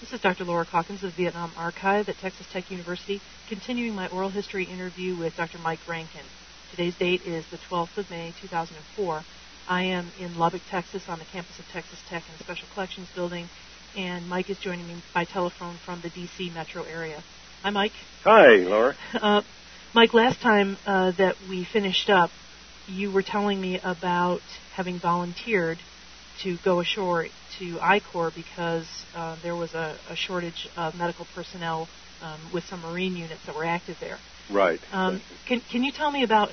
This is Dr. Laura Calkins of Vietnam Archive at Texas Tech University, continuing my oral history interview with Dr. Mike Rankin. Today's date is the 12th of May, 2004. I am in Lubbock, Texas, on the campus of Texas Tech in the Special Collections Building, and Mike is joining me by telephone from the D.C. metro area. Hi, Mike. Hi, Laura. Mike, last time that we finished up, you were telling me about having volunteered to go ashore to I-Corps because there was a shortage of medical personnel with some Marine units that were active there. Right. Can you tell me about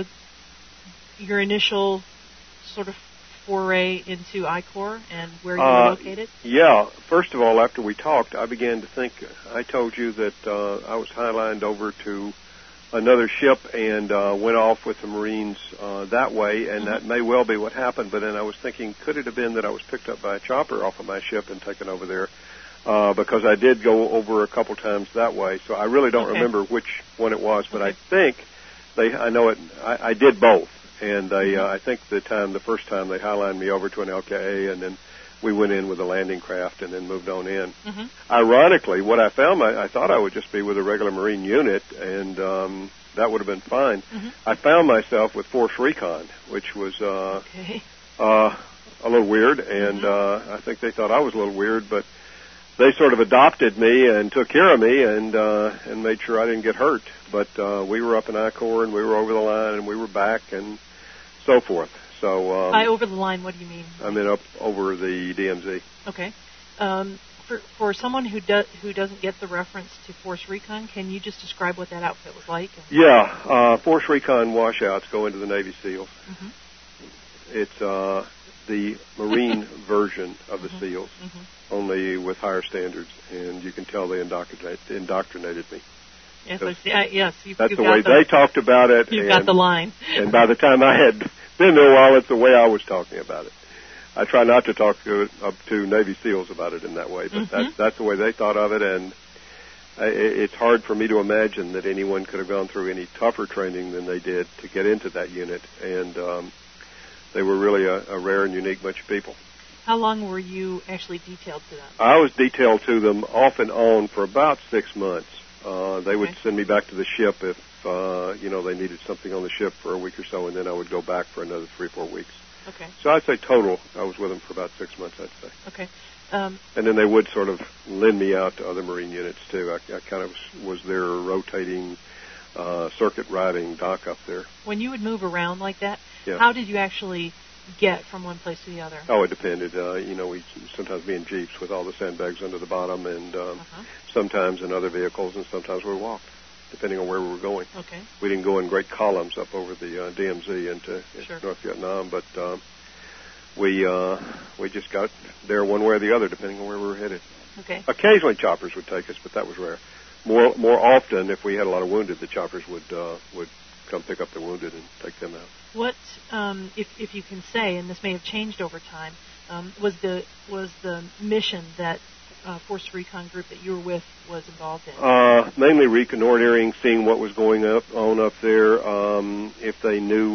your initial sort of foray into I-Corps and where you were located? Yeah. First of all, after we talked, I began to think. I told you that I was highlined over to another ship and went off with the Marines that way, and that may well be what happened. But then I was thinking, could it have been that I was picked up by a chopper off of my ship and taken over there? Because I did go over a couple times that way, so I really don't remember which one it was. But I think I know it. I did both, and I think the first time they highlined me over to an LKA, and then we went in with a landing craft and then moved on in. Ironically, what I found, I thought I would just be with a regular Marine unit, and that would have been fine. I found myself with Force Recon, which was a little weird, and I think they thought I was a little weird, but they sort of adopted me and took care of me and made sure I didn't get hurt. But we were up in I-Corps, and we were over the line, and we were back, and so forth. So by over the line, what do you mean? I mean up over the DMZ. Okay. For someone who doesn't get the reference to Force Recon, can you just describe what that outfit was like? Yeah, Force Recon washouts go into the Navy SEALs. It's the Marine version of the SEALs, only with higher standards, and you can tell they indoctrinated me. Yes, I see. Yes, that's the way they talked about it. You've got the line. And by the time I had been there a while, it's the way I was talking about it. I try not to talk to Navy SEALs about it in that way, but that's the way they thought of it, and it's hard for me to imagine that anyone could have gone through any tougher training than they did to get into that unit, and they were really a rare and unique bunch of people. How long were you actually detailed to them? I was detailed to them off and on for about 6 months. They would send me back to the ship if they needed something on the ship for a week or so, and then I would go back for another 3 or 4 weeks. Okay. So I'd say total, I was with them for about 6 months, I'd say. Okay. And then they would sort of lend me out to other Marine units, too. I kind of was their rotating circuit riding doc up there. When you would move around like that, how did you actually get from one place to the other? Oh, it depended. We'd sometimes be in Jeeps with all the sandbags under the bottom, and sometimes in other vehicles, and sometimes we walked, depending on where we were going. Okay. We didn't go in great columns up over the DMZ into North Vietnam, but we just got there one way or the other, depending on where we were headed. Okay. Occasionally choppers would take us, but that was rare. More often, if we had a lot of wounded, the choppers would come pick up the wounded and take them out. What, if you can say, and this may have changed over time, was the mission that Force Recon group that you were with was involved in? Mainly reconnoitering, seeing what was going on up there. If they knew,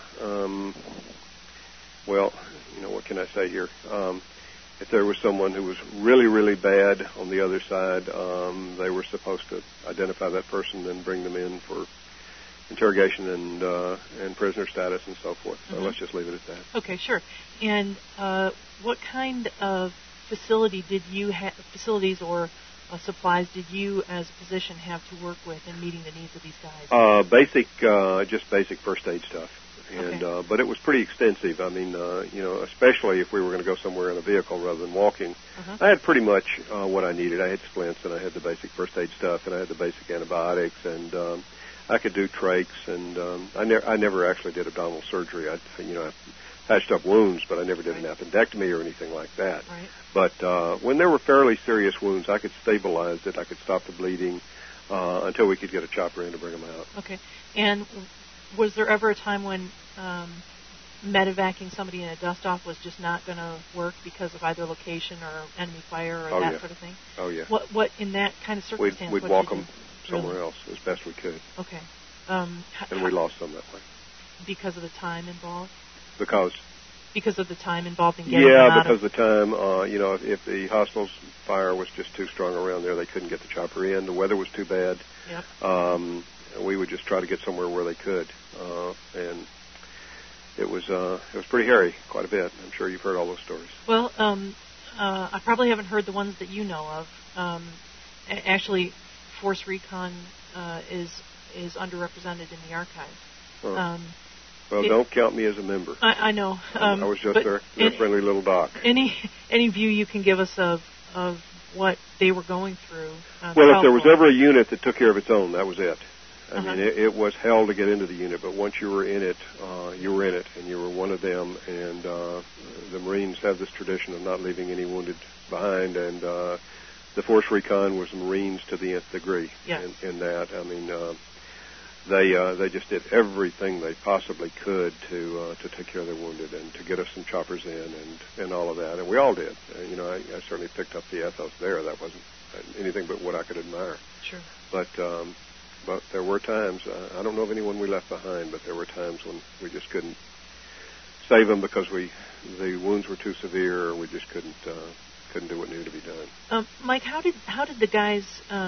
what can I say here? If there was someone who was really, really bad on the other side, they were supposed to identify that person and bring them in for interrogation and prisoner status and so forth. So let's just leave it at that. Okay, sure. And what kind of facilities or supplies did you as a physician have to work with in meeting the needs of these guys? Just basic first aid stuff. And but it was pretty extensive. I mean, especially if we were going to go somewhere in a vehicle rather than walking. I had pretty much what I needed. I had splints, and I had the basic first aid stuff, and I had the basic antibiotics, and I could do trachs, and I never actually did abdominal surgery. I patched up wounds, but I never did an appendectomy or anything like that. Right. But when there were fairly serious wounds, I could stabilize it. I could stop the bleeding until we could get a chopper in to bring them out. Okay. And was there ever a time when medevacing somebody in a dust-off was just not going to work because of either location or enemy fire or that sort of thing? Oh, yeah. What in that kind of circumstance? We'd walk them somewhere else as best we could. Okay. And we lost some that way. Because of the time involved? Because Because of the time involved in getting them out because the time, if the hostiles' fire was just too strong around there, they couldn't get the chopper in. The weather was too bad. Yep. We would just try to get somewhere where they could, and it was pretty hairy, quite a bit. I'm sure you've heard all those stories. Well, I probably haven't heard the ones that you know of. Actually, Force Recon is underrepresented in the archive. Well, don't count me as a member. I know. I was just their friendly little doc. Any view you can give us of what they were going through? Well, if there was ever a unit that took care of its own, that was it. I mean, it was hell to get into the unit, but once you were in it, you were in it, and you were one of them. And the Marines have this tradition of not leaving any wounded behind, and the Force Recon was Marines to the nth degree. Yeah. In that, I mean, they just did everything they possibly could to take care of their wounded and to get us some choppers in and all of that, and we all did. I certainly picked up the ethos there. That wasn't anything but what I could admire. Sure. But there were times, I don't know of anyone we left behind, but there were times when we just couldn't save them because the wounds were too severe, or we just couldn't do what needed to be done. Mike, how did the guys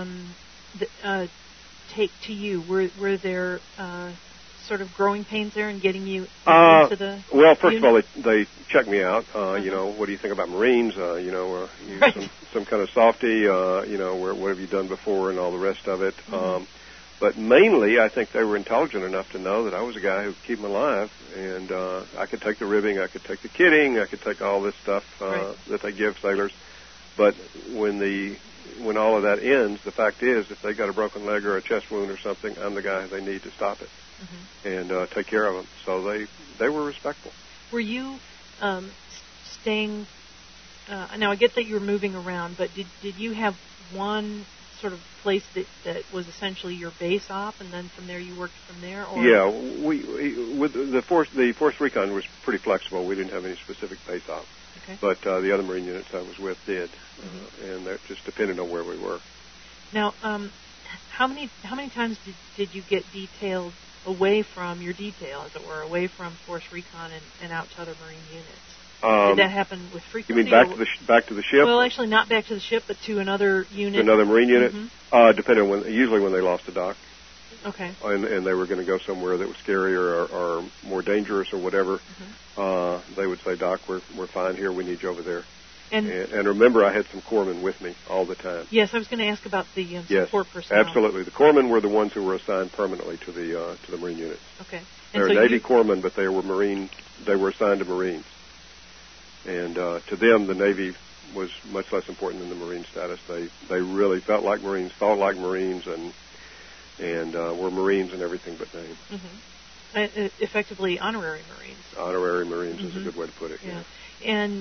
take to you? Were there sort of growing pains there in getting you into the Well, first unit? of all, they checked me out. What do you think about Marines? You right. some kind of softy, what have you done before and all the rest of it. Mm-hmm. But mainly, I think they were intelligent enough to know that I was a guy who could keep them alive, and I could take the ribbing, I could take the kitting, I could take all this stuff that they give sailors. But when all of that ends, the fact is, if they got a broken leg or a chest wound or something, I'm the guy they need to stop it and take care of them. So they were respectful. Were you staying? Now I get that you were moving around, but did you have one sort of place that was essentially your base op, and then from there you worked from there? Or? Yeah, we with the Force Recon was pretty flexible. We didn't have any specific base op. Okay. But the other Marine units I was with did, and that just depended on where we were. Now, how many times did you get detailed away from your detail, as it were, away from Force Recon and out to other Marine units? Did that happen with frequency? You mean back to the ship? Well, actually, not back to the ship, but to another unit. To another Marine unit, depending on usually when they lost a dock. Okay. And they were going to go somewhere that was scarier or more dangerous or whatever. They would say, "Doc, we're fine here. We need you over there." And remember, I had some corpsmen with me all the time. Yes, I was going to ask about the support personnel. Absolutely. The corpsmen were the ones who were assigned permanently to the Marine units. Okay. They're Navy corpsmen, but they were Marine. They were assigned to Marines, and to them, the Navy was much less important than the Marine status. They really felt like Marines, thought like Marines, and were Marines in everything but name. Effectively, honorary Marines. Honorary Marines is a good way to put it. Yeah. And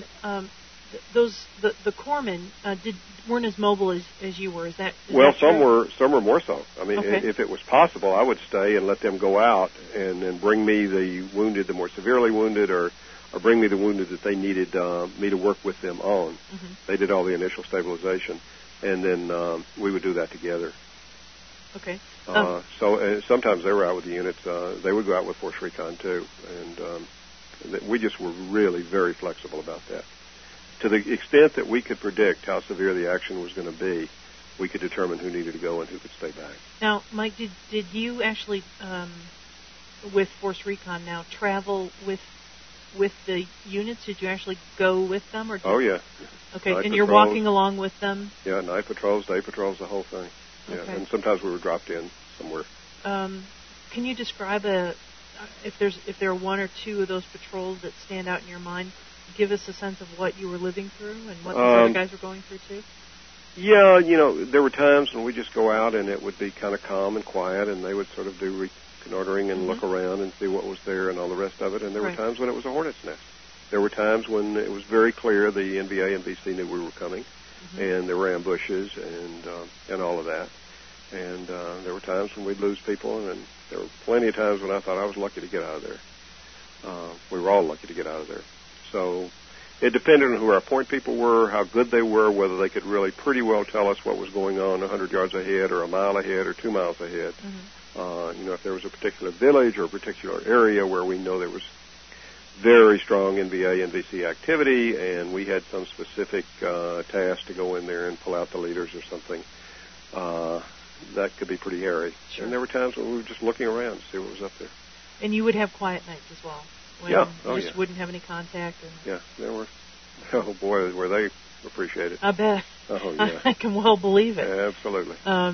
the corpsmen weren't as mobile as you were. Is that some were more so. I mean, if it was possible, I would stay and let them go out and then bring me the wounded, the more severely wounded, or bring me the wounded that they needed me to work with them on. They did all the initial stabilization, and then we would do that together. Okay. So sometimes they were out with the units. They would go out with Force Recon too, and we just were really very flexible about that. To the extent that we could predict how severe the action was going to be, we could determine who needed to go and who could stay back. Now, Mike, did you actually, with Force Recon now, travel with the units? Did you actually go with them? Oh, yeah. Okay, night and patrols, you're walking along with them? Yeah, night patrols, day patrols, the whole thing. Yeah, okay. And sometimes we were dropped in somewhere. Can you describe if there are one or two of those patrols that stand out in your mind? Give us a sense of what you were living through and what the other guys were going through too. Yeah, there were times when we just go out and it would be kind of calm and quiet, and they would sort of do reconnoitering and look around and see what was there and all the rest of it. And there were times when it was a hornet's nest. There were times when it was very clear the NVA and BC knew we were coming, and there were ambushes and all of that. And there were times when we'd lose people, and there were plenty of times when I thought I was lucky to get out of there. We were all lucky to get out of there. So it depended on who our point people were, how good they were, whether they could really pretty well tell us what was going on 100 yards ahead or a mile ahead or 2 miles ahead. If there was a particular village or a particular area where we know there was very strong NVA and VC activity, and we had some specific task to go in there and pull out the leaders or something, that could be pretty hairy. Sure. And there were times when we were just looking around to see what was up there. And you would have quiet nights as well? When yeah. you just wouldn't have any contact? And yeah, there were. Oh, boy, were they appreciated. I bet. Oh, yeah. I can well believe it. Yeah, absolutely.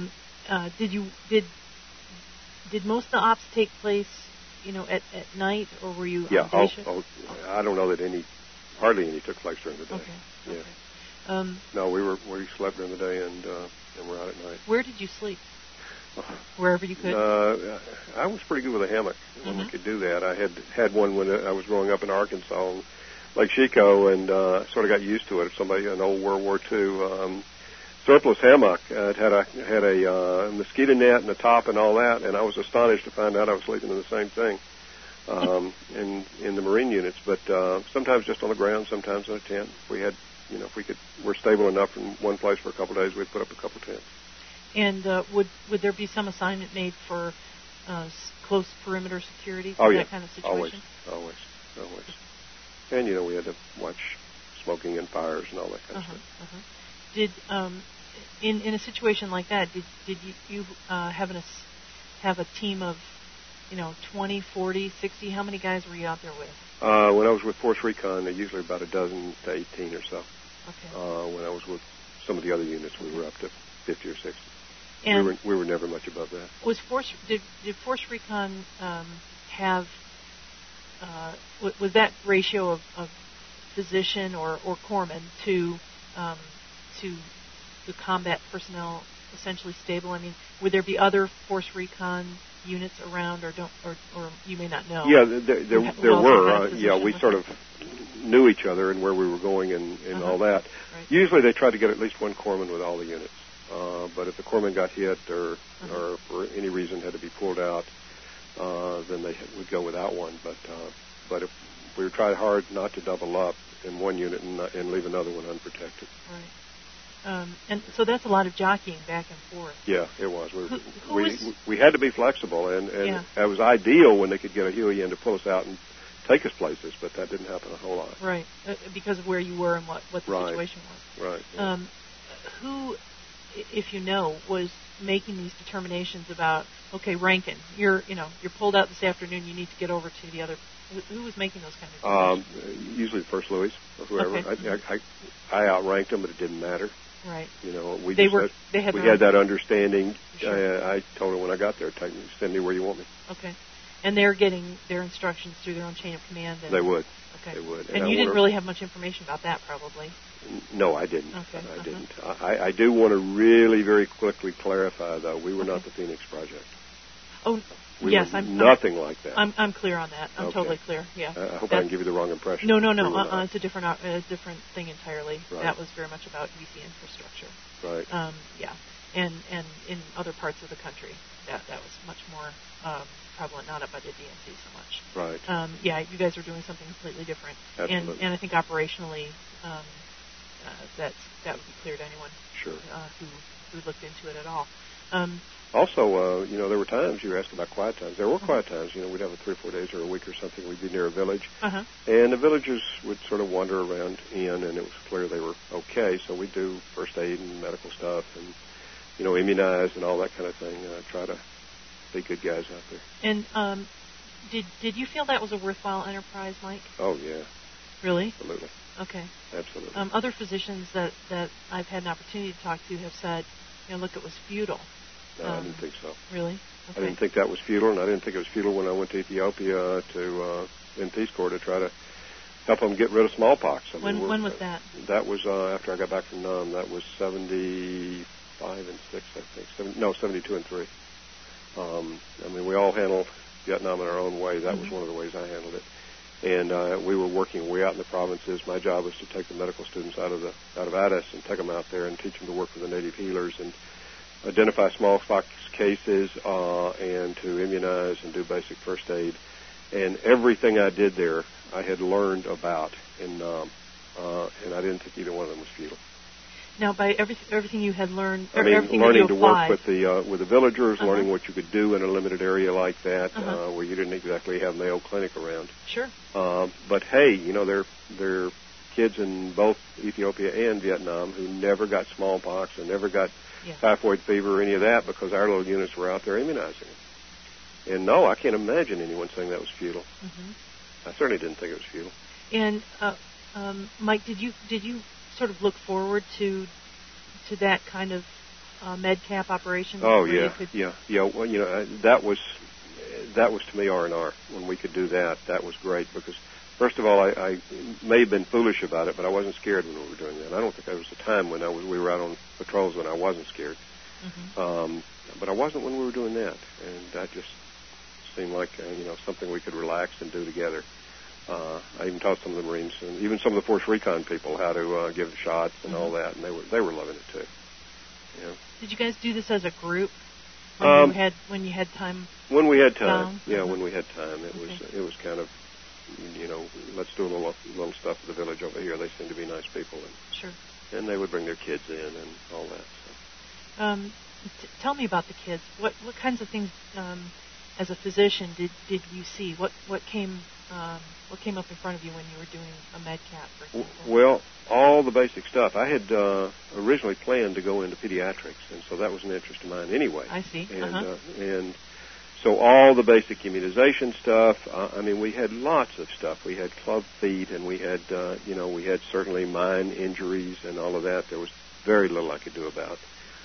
Did most of the ops take place, at night, or were you on day shift? I don't know that hardly any took place during the day. Okay. Yeah. Okay. No, we slept during the day and we're out at night. Where did you sleep? Wherever you could? I was pretty good with a hammock when we could do that. I had one when I was growing up in Arkansas, Lake Chico, and sort of got used to it. An old World War II surplus hammock. It had a mosquito net and a top and all that, and I was astonished to find out I was sleeping in the same thing in the Marine units. But sometimes just on the ground, sometimes in a tent. We had, if we're stable enough in one place for a couple of days, we'd put up a couple of tents. And would there be some assignment made for close perimeter security? Oh, yeah. That kind of situation? Always. And, we had to watch smoking and fires and all that kind of stuff. Did in a situation like that, did you have a team of 20, 40, 60? How many guys were you out there with? When I was with Force Recon, usually about a dozen to 18 or so. Okay. When I was with some of the other units, we were up to 50 or 60. And we were never much above that. Did Force Recon have was that ratio of physician or corpsman to the combat personnel essentially stable? I mean, would there be other Force Recon units around, or you may not know? Yeah, there were. We sort of knew each other and where we were going and all that. Right. Usually they tried to get at least one corpsman with all the units. But if the corpsman got hit or for any reason had to be pulled out, then they would go without one. But if we tried hard not to double up in one unit and leave another one unprotected. Right. And so that's a lot of jockeying back and forth. Yeah, it was. We had to be flexible, and it was ideal when they could get a Huey in to pull us out and take us places, but that didn't happen a whole lot. Right, because of where you were and what the situation was. Right. Yeah. Who, if you know, was making these determinations about, okay, Rankin, you're pulled out this afternoon, you need to get over to the other. Who was making those kind of decisions? Usually the First Louis or whoever. Okay. I outranked them, but it didn't matter. Right. We had that understanding. Sure. I told them when I got there, send me where you want me. Okay. And they're getting their instructions through their own chain of command. They would. Okay. They would. And you didn't really have much information about that, probably. No, I didn't. Okay. I didn't. I do want to really very quickly clarify, though, we were not the Phoenix Project. Oh, yes. I'm nothing like that. I'm clear on that. I'm totally clear. Yeah. I hope I didn't give you the wrong impression. No. It's a different thing entirely. Right. That was very much about VC infrastructure. Right. Yeah. And in other parts of the country, that was much more prevalent, not up by the DNC so much. Right. You guys are doing something completely different. Absolutely. And I think operationally, that would be clear to anyone who looked into it at all. Also, there were times you were asking about quiet times. There were quiet times. We'd have 3 or 4 days or a week or something. We'd be near a village, and the villagers would sort of wander around and it was clear they were okay. So we'd do first aid and medical stuff, and immunize and all that kind of thing. Try to be good guys out there. And did you feel that was a worthwhile enterprise, Mike? Oh yeah. Really? Absolutely. Okay. Absolutely. Other physicians that I've had an opportunity to talk to have said, look, it was futile. No, I didn't think so. Really? Okay. I didn't think that was futile, and I didn't think it was futile when I went to Ethiopia in Peace Corps to try to help them get rid of smallpox. When was that? That was after I got back from Nam. That was 75 and 6, I think. 72 and 3. We all handled Vietnam in our own way. That was one of the ways I handled it. And we were working way out in the provinces. My job was to take the medical students out of Addis and take them out there and teach them to work with the native healers and identify smallpox cases and to immunize and do basic first aid. And everything I did there, I had learned about in Nam, and I didn't think either one of them was futile. Now, by everything you had learned, I mean, everything learning that to you work applied, with the villagers, uh-huh. learning what you could do in a limited area like that, uh-huh. where you didn't exactly have Mayo Clinic around. Sure. But hey, there are kids in both Ethiopia and Vietnam who never got smallpox and never got typhoid fever or any of that because our little units were out there immunizing them. And no, I can't imagine anyone saying that was futile. Mm-hmm. I certainly didn't think it was futile. And Mike, did you sort of look forward to that kind of MedCap operation? Oh yeah. Well, that was to me R&R when we could do that. That was great because first of all, I may have been foolish about it, but I wasn't scared when we were doing that. I don't think there was a time when we were out on patrols when I wasn't scared. Mm-hmm. But I wasn't when we were doing that, and that just seemed like something we could relax and do together. I even taught some of the Marines and even some of the Force Recon people how to give the shots and all that, and they were loving it too. Yeah. Did you guys do this as a group when you had time? When we had time, down? yeah. When we had time, it was kind of let's do a little stuff at the village over here. They seem to be nice people, and sure. And they would bring their kids in and all that. So. Tell me about the kids. What kinds of things, as a physician, did you see? What came up in front of you when you were doing a MedCap, for example? Well, all the basic stuff. I had originally planned to go into pediatrics, and so that was an interest of mine anyway. I see. And so all the basic immunization stuff. We had lots of stuff. We had club feet, and we had we had certainly mine injuries and all of that. There was very little I could do about.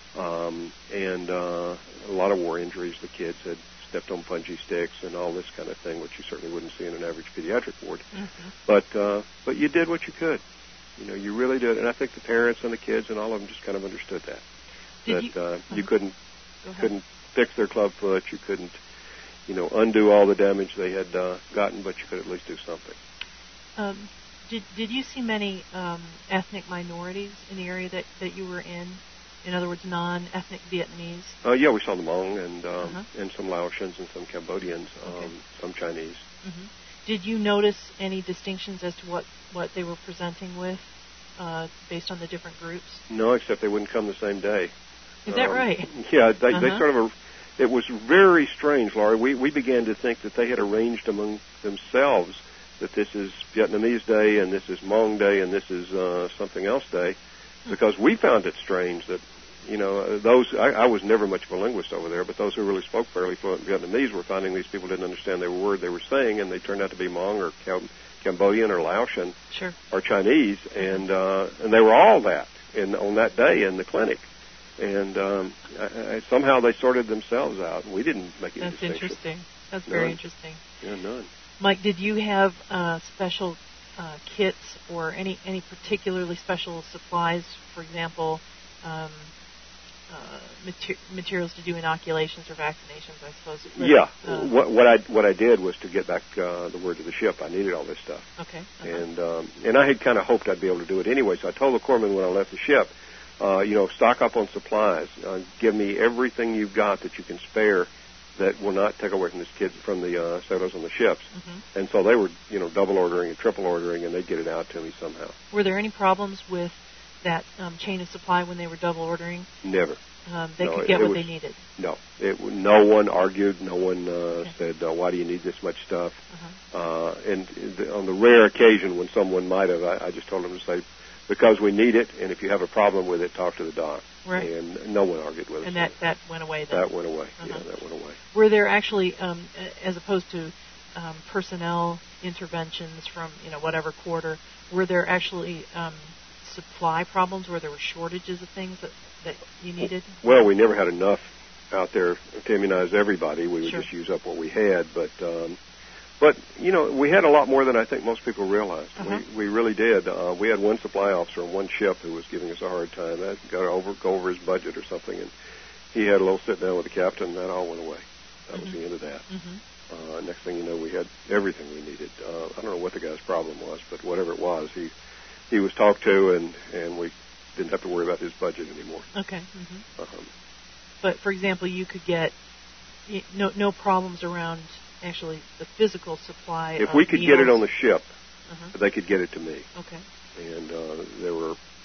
And a lot of war injuries. The kids had stepped on punji sticks and all this kind of thing, which you certainly wouldn't see in an average pediatric ward. Mm-hmm. But you did what you could. You really did. And I think the parents and the kids and all of them just kind of understood that. You couldn't fix their club foot. You couldn't, undo all the damage they had gotten, but you could at least do something. Did you see many ethnic minorities in the area that you were in? In other words, non-ethnic Vietnamese? Yeah, we saw the Hmong and some Laotians and some Cambodians, some Chinese. Mm-hmm. Did you notice any distinctions as to what they were presenting with based on the different groups? No, except they wouldn't come the same day. Is that right? Yeah, they sort of... It was very strange, Laurie. We began to think that they had arranged among themselves that this is Vietnamese Day and this is Hmong Day and this is something else day. Because we found it strange that, I was never much of a linguist over there, but those who really spoke fairly fluent Vietnamese were finding these people didn't understand the word they were saying, and they turned out to be Hmong or Cambodian or Laotian or Chinese, and they were all that on that day in the clinic. And somehow they sorted themselves out, and we didn't make any distinction. That's interesting. That's very interesting. Yeah, none. Mike, did you have special kits or any particularly special supplies, for example, materials to do inoculations or vaccinations, I suppose? What I did was to get back the word to the ship. I needed all this stuff. Okay. And I had kind of hoped I'd be able to do it anyway, so I told the corpsman when I left the ship, stock up on supplies. Give me everything you've got that you can spare that will not take away from the sailors on the ships. Mm-hmm. And so they were, double ordering and triple ordering, and they'd get it out to me somehow. Were there any problems with that chain of supply when they were double ordering? Never. They could get what they needed? No. No one argued. No one said, why do you need this much stuff? Uh-huh. On the rare occasion when someone might have, I just told them to say, because we need it, and if you have a problem with it, talk to the doc. Right. And no one argued with us. And that went away then? That went away. Uh-huh. Yeah, that went away. Were there actually, as opposed to personnel interventions from, whatever quarter, were there actually supply problems where there were shortages of things that you needed? Well, we never had enough out there to immunize everybody. We would just use up what we had. But we had a lot more than I think most people realized. Uh-huh. We really did. We had one supply officer on one ship who was giving us a hard time. That got to go over his budget or something, and he had a little sit down with the captain, and that all went away. That was the end of that. Mm-hmm. Next thing you know, we had everything we needed. I don't know what the guy's problem was, but whatever it was, he was talked to, and we didn't have to worry about his budget anymore. Okay. Mm-hmm. But, for example, you could get no problems around actually the physical supply. If we could get it on the ship, they could get it to me. Okay. And there were,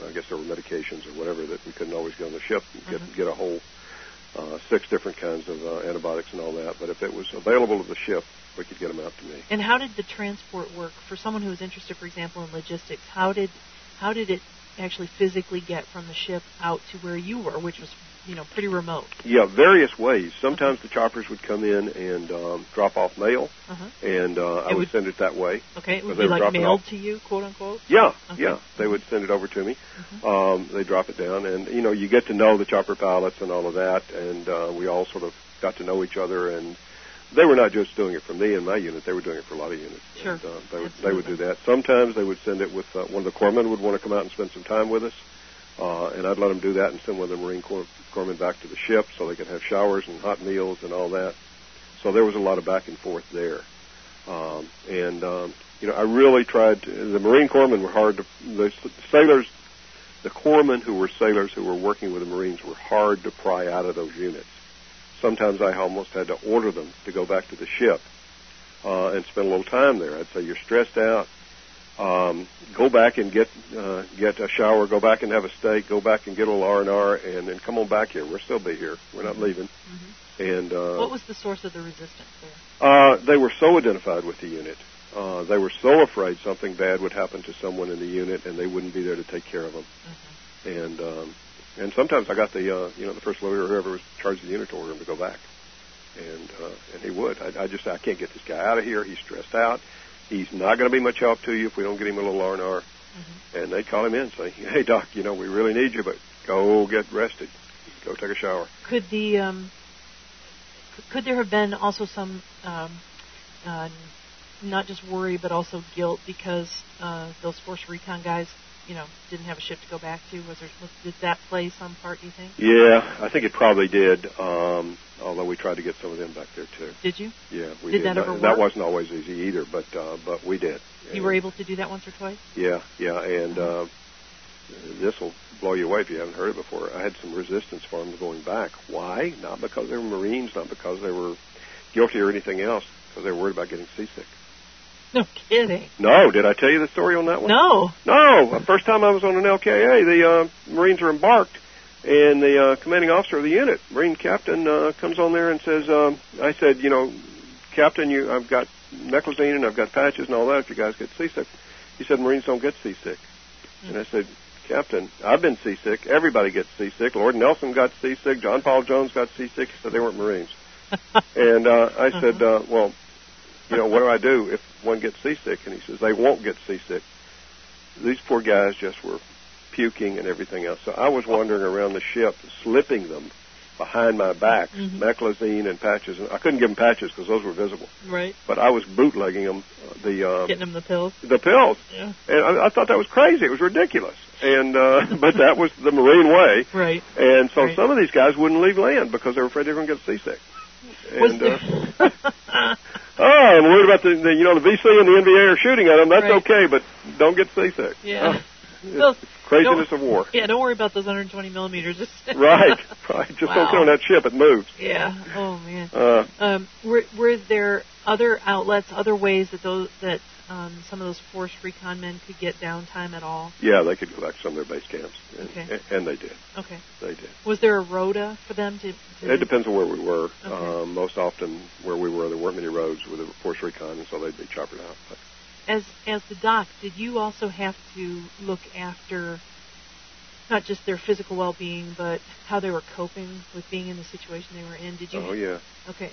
I guess there were medications or whatever that we couldn't always get on the ship and get a whole 6 different kinds of antibiotics and all that. But if it was available to the ship, we could get them out to me. And how did the transport work? For someone who was interested, for example, in logistics, how did it actually physically get from the ship out to where you were, which was, pretty remote? Yeah, various ways. Sometimes the choppers would come in and drop off mail, and I would send it that way. Okay, it would be like mailed to you, quote unquote? Yeah, yeah. They would send it over to me. They drop it down, and, you get to know the chopper pilots and all of that, and we all sort of got to know each other, and they were not just doing it for me and my unit. They were doing it for a lot of units. Sure. And, they would do that. Sometimes they would send it with one of the corpsmen would want to come out and spend some time with us, and I'd let them do that and send one of the Marine corpsmen back to the ship so they could have showers and hot meals and all that. So there was a lot of back and forth there. I really tried to, the Marine corpsmen were hard to, the sailors, the corpsmen who were sailors who were working with the Marines were hard to pry out of those units. Sometimes I almost had to order them to go back to the ship and spend a little time there. I'd say, you're stressed out. Go back and get a shower. Go back and have a steak. Go back and get a little R&R, and then come on back here. We'll still be here. We're not leaving. And what was the source of the resistance there? They were so identified with the unit. They were so afraid something bad would happen to someone in the unit, and they wouldn't be there to take care of them. And sometimes I got the first loader or whoever was in charge of the unit to order him to go back, and he would. I just say, I can't get this guy out of here. He's stressed out. He's not going to be much help to you if we don't get him a little R&R. And they'd call him in and say, hey, Doc, we really need you, but go get rested. Go take a shower. Could there have been also some not just worry but also guilt because those Force Recon guys didn't have a ship to go back to? Did that play some part, do you think? Yeah, I think it probably did, although we tried to get some of them back there, too. Did you? Yeah, we did. Did that ever work? That wasn't always easy either, but we did. You were able to do that once or twice? Yeah, and this will blow you away if you haven't heard it before. I had some resistance for them going back. Why? Not because they were Marines, not because they were guilty or anything else, because they were worried about getting seasick. No kidding. No, did I tell you the story on that one? No. No, the first time I was on an LKA, the Marines are embarked, and the commanding officer of the unit, Marine captain, comes on there and says, I said, Captain, I've got meclizine and I've got patches and all that if you guys get seasick. He said, Marines don't get seasick. And I said, Captain, I've been seasick. Everybody gets seasick. Lord Nelson got seasick. John Paul Jones got seasick. He said they weren't Marines. And I said, well, what do I do if one gets seasick? And he says, they won't get seasick. These poor guys just were puking and everything else. So I was wandering around the ship, slipping them behind my back, meclizine and patches. And I couldn't give them patches because those were visible. Right. But I was bootlegging them. Getting them the pills? The pills. Yeah. And I thought that was crazy. It was ridiculous. And but that was the Marine way. Right. And so some of these guys wouldn't leave land because they were afraid they were going to get seasick. And, I'm worried about the VC and the NVA are shooting at them. That's okay, but don't get seasick. Yeah. Craziness of war. Yeah, don't worry about those 120 millimeters. Right. Just don't get on that ship. It moves. Yeah. Oh man. Were there other outlets, other ways that some of those Force Recon men could get downtime at all? Yeah, they could go back to some of their base camps, and they did. Okay. They did. Was there a rota for them to? It depends on where we were. Okay. Most often, where we were, there weren't many roads with a Force Recon, and so they'd be choppered out. But. As the doc, did you also have to look after not just their physical well-being, but how they were coping with being in the situation they were in? Did you? Oh yeah. Okay,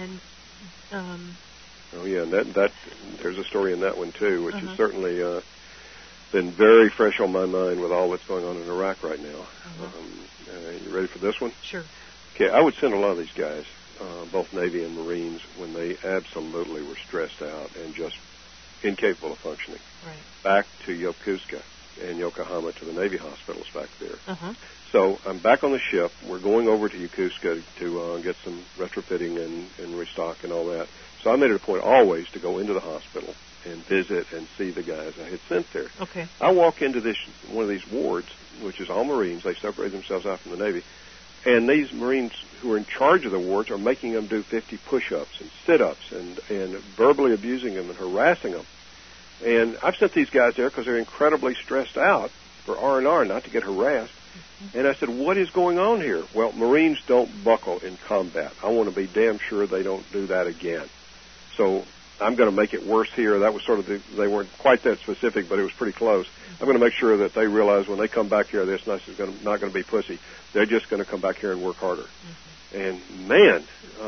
Oh yeah, and that there's a story in that one too, which has certainly been very fresh on my mind with all that's going on in Iraq right now. You ready for this one? Sure. Okay, I would send a lot of these guys, both Navy and Marines, when they absolutely were stressed out and just incapable of functioning, back to Yokosuka and Yokohama to the Navy hospitals back there. So I'm back on the ship. We're going over to Yokosuka to get some retrofitting and restock and all that. So I made it a point always to go into the hospital and visit and see the guys I had sent there. Okay. I walk into one of these wards, which is all Marines. They separate themselves out from the Navy. And these Marines who are in charge of the wards are making them do 50 push-ups and sit-ups and verbally abusing them and harassing them. And I've sent these guys there because they're incredibly stressed out. for R&R, not to get harassed. And I said, what is going on here? Well, Marines don't buckle in combat. I want to be damn sure they don't do that again. So I'm going to make it worse here. That was sort of they weren't quite that specific, but it was pretty close. I'm going to make sure that they realize when they come back here, this not going to be pussy. They're just going to come back here and work harder. And man,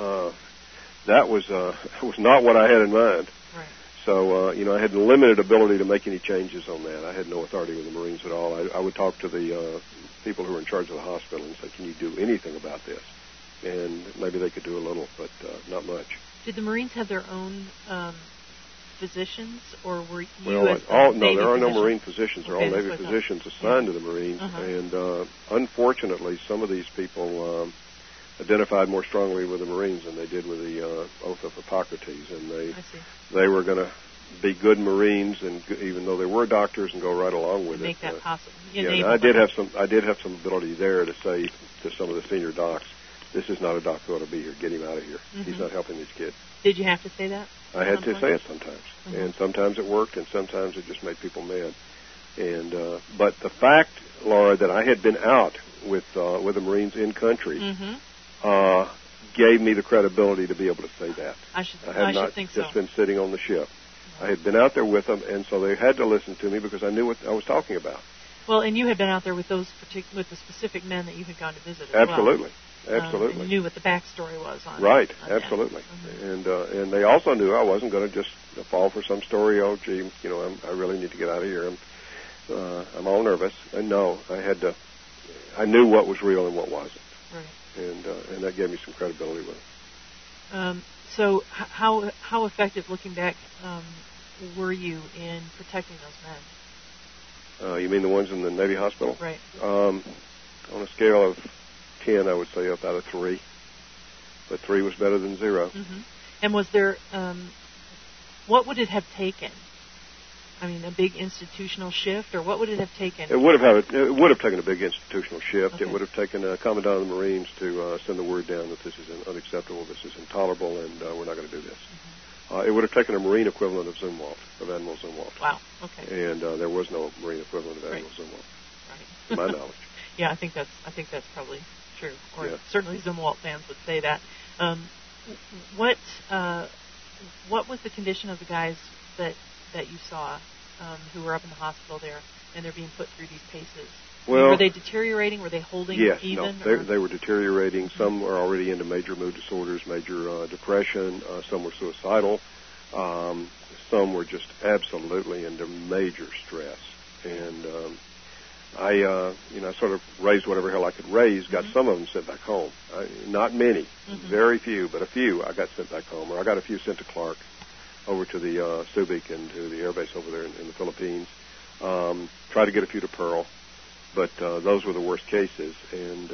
that was not what I had in mind. Right. So, I had limited ability to make any changes on that. I had no authority with the Marines at all. I would talk to the people who were in charge of the hospital and say, can you do anything about this? And maybe they could do a little, but not much. Did the Marines have their own physicians, or were you no, there are no Marine physicians. They're all Navy physicians assigned to the Marines. And unfortunately, some of these people identified more strongly with the Marines than they did with the Oath of Hippocrates, and they were going to be good Marines, and even though they were doctors, and go right along with make it. That possible. I did have some ability there to say to some of the senior docs, this is not a doc who ought to be here. Get him out of here. He's not helping these kids. Did you have to say that? I had to say it sometimes, and sometimes it worked, and sometimes it just made people mad. And but the fact, Laura, that I had been out with the Marines in country gave me the credibility to be able to say that. I had not just been sitting on the ship. I had been out there with them, and so they had to listen to me because I knew what I was talking about. Well, and you had been out there with the specific men that you had gone to visit. Absolutely. Well. Absolutely. And you knew what the backstory was on right, on absolutely. And they also knew I wasn't going to just fall for some story. Oh, gee, I really need to get out of here. I'm all nervous. And no, I knew what was real and what wasn't. Right. And that gave me some credibility with it. So how effective, looking back, were you in protecting those men? You mean the ones in the Navy hospital? Right. On a scale of 10, I would say up out of 3. But 3 was better than 0. And was there, what would it have taken? I mean, a big institutional shift, or what would it have taken? It would have taken a big institutional shift. Okay. It would have taken a commandant of the Marines to send the word down that this is unacceptable, this is intolerable, and we're not going to do this. It would have taken a Marine equivalent of Zumwalt, of Admiral Zumwalt. Wow. Okay. And there was no Marine equivalent of Admiral Zumwalt, to my knowledge. Yeah, I think that's probably true. Or certainly Zumwalt fans would say that. What was the condition of the guys that you saw who were up in the hospital there, and they're being put through these paces? Well, were they deteriorating? Were they holding even? No, they were deteriorating. Some were already into major mood disorders, major depression. Some were suicidal. Some were just absolutely into major stress. And I sort of raised whatever hell I could raise, got some of them sent back home. Not many, very few, but a few I got sent back home. Or I got a few sent to Clark, over to the Subic and to the air base over there in the Philippines. Tried to get a few to Pearl. But those were the worst cases, and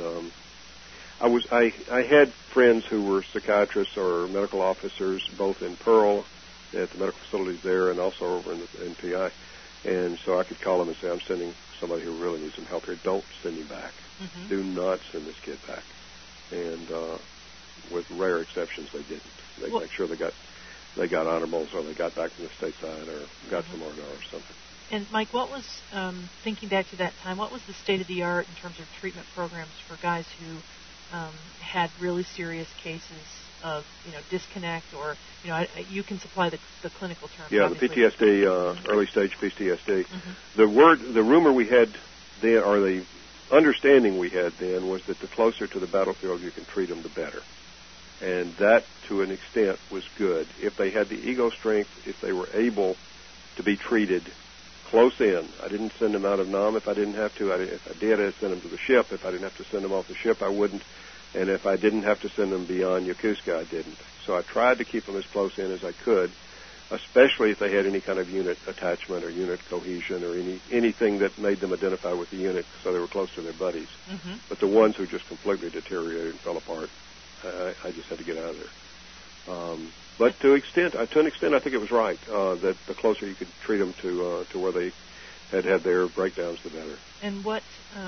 I had friends who were psychiatrists or medical officers, both in Pearl at the medical facilities there, and also over in PI. And so I could call them and say, I'm sending somebody who really needs some help here. Don't send him back. Do not send this kid back. And with rare exceptions, they didn't. They make sure they got honorables, or they got back from the stateside, or got some R&R or something. And, Mike, what was, thinking back to that time, what was the state of the art in terms of treatment programs for guys who had really serious cases of, disconnect, or, you can supply the clinical term. Yeah, obviously. The PTSD, early stage PTSD. The rumor we had then, or the understanding we had then, was that the closer to the battlefield you can treat them, the better. And that, to an extent, was good. If they had the ego strength, if they were able to be treated close in. I didn't send them out of Nam if I didn't have to. If I did, I'd send them to the ship. If I didn't have to send them off the ship, I wouldn't. And if I didn't have to send them beyond Yokosuka, I didn't. So I tried to keep them as close in as I could, especially if they had any kind of unit attachment or unit cohesion or anything that made them identify with the unit, so they were close to their buddies. But the ones who just completely deteriorated and fell apart, I just had to get out of there. But to an extent, I think it was right that the closer you could treat them to where they had their breakdowns, the better. And what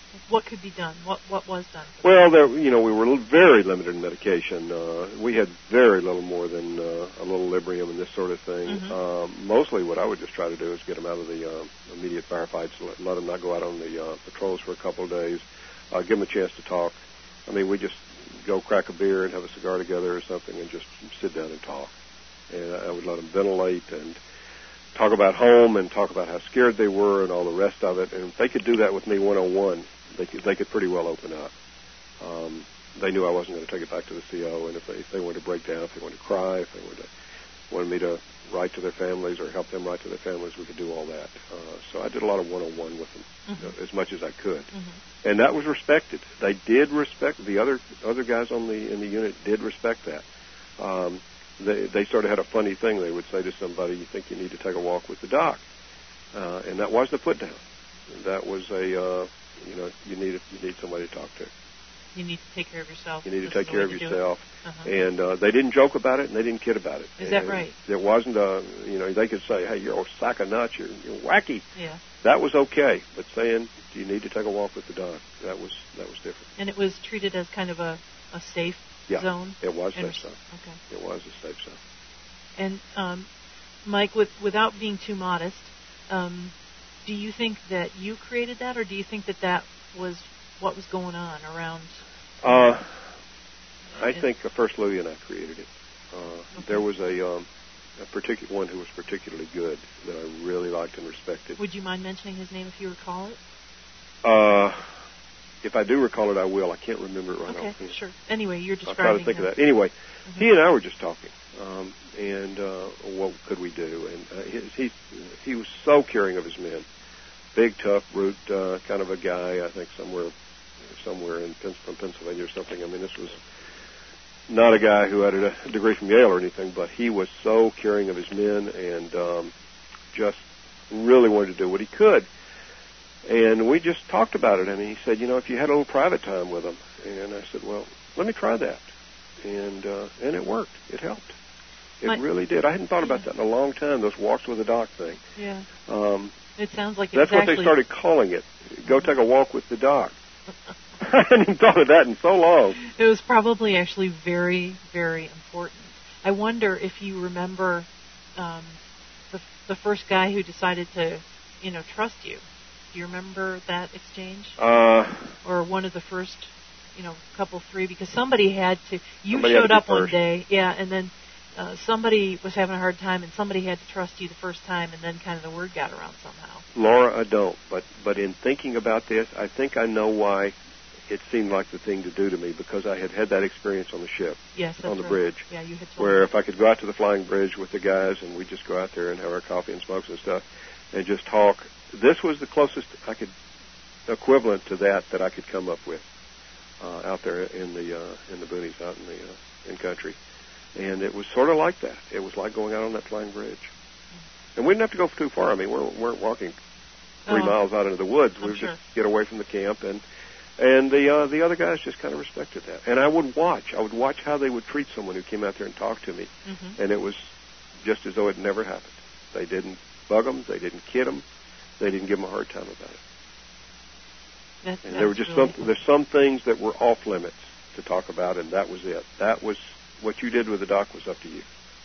What could be done? What was done? Well, we were very limited in medication. We had very little more than a little Librium and this sort of thing. Mm-hmm. Mostly what I would just try to do is get them out of the immediate firefights, let them not go out on the patrols for a couple of days, give them a chance to talk. I mean, we just go crack a beer and have a cigar together or something and just sit down and talk. And I would let them ventilate and talk about home and talk about how scared they were and all the rest of it. And if they could do that with me one-on-one, they could pretty well open up. They knew I wasn't going to take it back to the CO, and if they wanted to break down, if they wanted to cry, if they wanted me to write to their families or help them write to their families, we could do all that. So I did a lot of one-on-one with them, mm-hmm. As much as I could. Mm-hmm. And that was respected. They did respect, the other guys in the unit did respect that. They sort of had a funny thing. They would say to somebody, "You think you need to take a walk with the doc?" And that wasn't a put down. That was you need somebody to talk to. You need to take care of yourself. You need to take care of yourself. Uh-huh. And they didn't joke about it, and they didn't kid about it. Is that right? It wasn't they could say, "Hey, you're a sack of nuts. You're wacky." Yeah. That was okay. But saying, "Do you need to take a walk with the doc?" That was different. And it was treated as kind of a safe zone? It was safe zone. Okay. It was a safe zone. And, Mike, without being too modest, do you think that you created that, or do you think that was what was going on around? I think First Louis and I created it. Okay. There was a particular one who was particularly good that I really liked and respected. Would you mind mentioning his name if you recall it? If I do recall it, I will. I can't remember it right now. Okay, sure. Anyway, you're describing I'll try to think of that. Anyway, mm-hmm. he and I were just talking, and what could we do? And he was so caring of his men. Big, tough, brute kind of a guy, I think somewhere from Pennsylvania or something. I mean, this was not a guy who had a degree from Yale or anything, but he was so caring of his men and just really wanted to do what he could. And we just talked about it, and he said, if you had a little private time with him. And I said, well, let me try that. And it worked. It helped. It really did. I hadn't thought about that in a long time, those walks with the doc thing. Yeah. It sounds like that's what they started calling it. Go take a walk with the doc. I hadn't thought of that in so long. It was probably actually very, very important. I wonder if you remember the first guy who decided to, trust you. Do you remember that exchange? Or one of the first, couple three? Because somebody had to. You showed up one day, and then somebody was having a hard time, and somebody had to trust you the first time, and then kind of the word got around somehow. Laura, I don't. But in thinking about this, I think I know why it seemed like the thing to do to me, because I had that experience on the ship, on the bridge. Yeah, you had told where me. If I could go out to the flying bridge with the guys, and we'd just go out there and have our coffee and smokes and stuff, and just talk. This was the closest equivalent to that I could come up with out there in the boonies, out in country. And it was sort of like that. It was like going out on that flying bridge. And we didn't have to go too far. I mean, we weren't walking 3 miles out into the woods. We would just get away from the camp, and the other guys just kind of respected that. And I would watch how they would treat someone who came out there and talked to me. Mm-hmm. And it was just as though it never happened. They didn't bug them. They didn't kid them. They didn't give them a hard time about it. And there were just there's some things that were off limits to talk about, and that was it. That was what you did with the doc was up to you.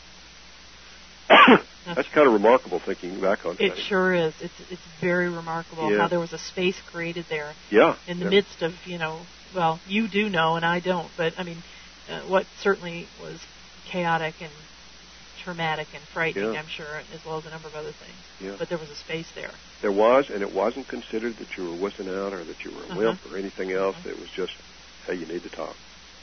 That's kind of remarkable thinking back on it. It sure is. It's very remarkable how there was a space created there. Yeah. In the midst of, well, you do know and I don't, but I mean, what certainly was chaotic and traumatic and frightening, I'm sure, as well as a number of other things. Yeah. But there was a space there. There was, and it wasn't considered that you were wussing out or that you were a wimp or anything else. It was just, hey, you need to talk.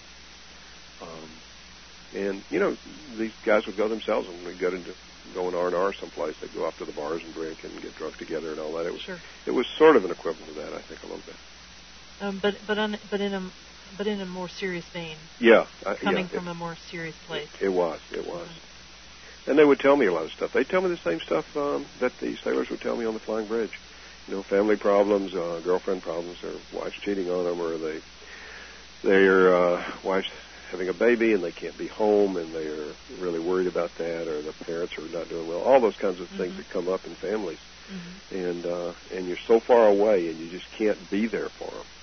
And, these guys would go themselves, and we'd go in R&R someplace. They'd go off to the bars and drink and get drunk together and all that. It was sort of an equivalent of that, I think, a little bit. But in a more serious vein. Yeah. Coming from a more serious place. It was. Mm-hmm. And they would tell me a lot of stuff. They'd tell me the same stuff that the sailors would tell me on the flying bridge. Family problems, girlfriend problems, their wives cheating on them, or their wives having a baby and they can't be home and they're really worried about that, or the parents are not doing well. All those kinds of things that come up in families. Mm-hmm. And you're so far away and you just can't be there for them.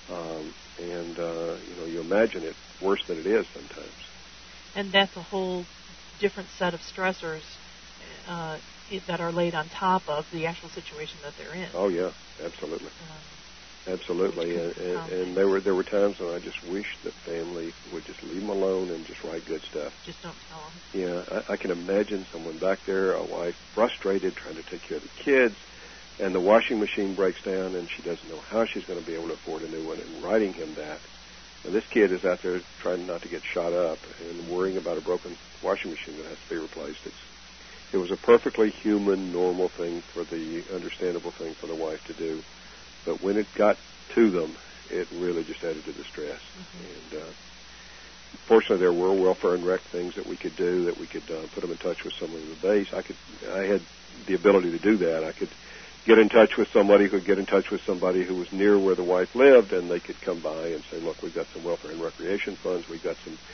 You imagine it worse than it is sometimes. And that's a whole different set of stressors that are laid on top of the actual situation that they're in. Oh yeah, absolutely, absolutely. And there were times when I just wished that family would just leave them alone and just write good stuff. Just don't tell them. Yeah, I can imagine someone back there, a wife frustrated, trying to take care of the kids, and the washing machine breaks down, and she doesn't know how she's going to be able to afford a new one, and writing him that. And this kid is out there trying not to get shot up and worrying about a broken washing machine that has to be replaced. It was a perfectly human, normal thing understandable thing for the wife to do. But when it got to them, it really just added to the stress. Mm-hmm. And fortunately, there were welfare and rec things that we could do, that we could put them in touch with someone in the base. I had the ability to do that. I could get in touch with somebody who could get in touch with somebody who was near where the wife lived, and they could come by and say, look, we've got some welfare and recreation funds. We've got some,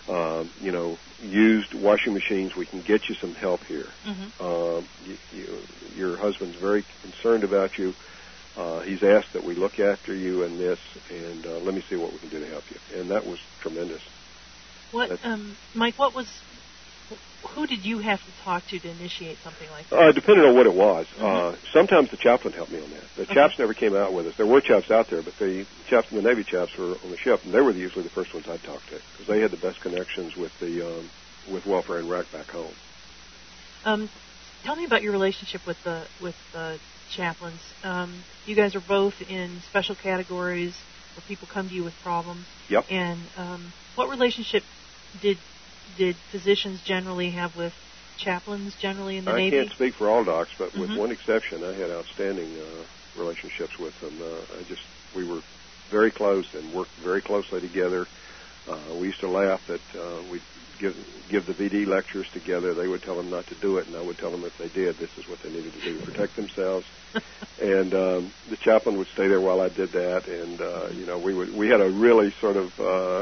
used washing machines. We can get you some help here. Mm-hmm. Your husband's very concerned about you. He's asked that we look after you in this, and let me see what we can do to help you. And that was tremendous. Mike, who did you have to talk to initiate something like that? Depending on what it was. Mm-hmm. Sometimes the chaplain helped me on that. The chaps never came out with us. There were chaps out there, but the chaps, the Navy chaps, were on the ship, and they were usually the first ones I'd talk to, because they had the best connections with welfare and rec back home. Tell me about your relationship with the chaplains. You guys are both in special categories where people come to you with problems. Yep. And what relationship did physicians generally have with chaplains generally in the Navy? I can't speak for all docs, but with one exception, I had outstanding relationships with them. We were very close and worked very closely together. We used to laugh that we'd give the VD lectures together. They would tell them not to do it, and I would tell them if they did, this is what they needed to do to protect themselves. And the chaplain would stay there while I did that, and we had a really sort of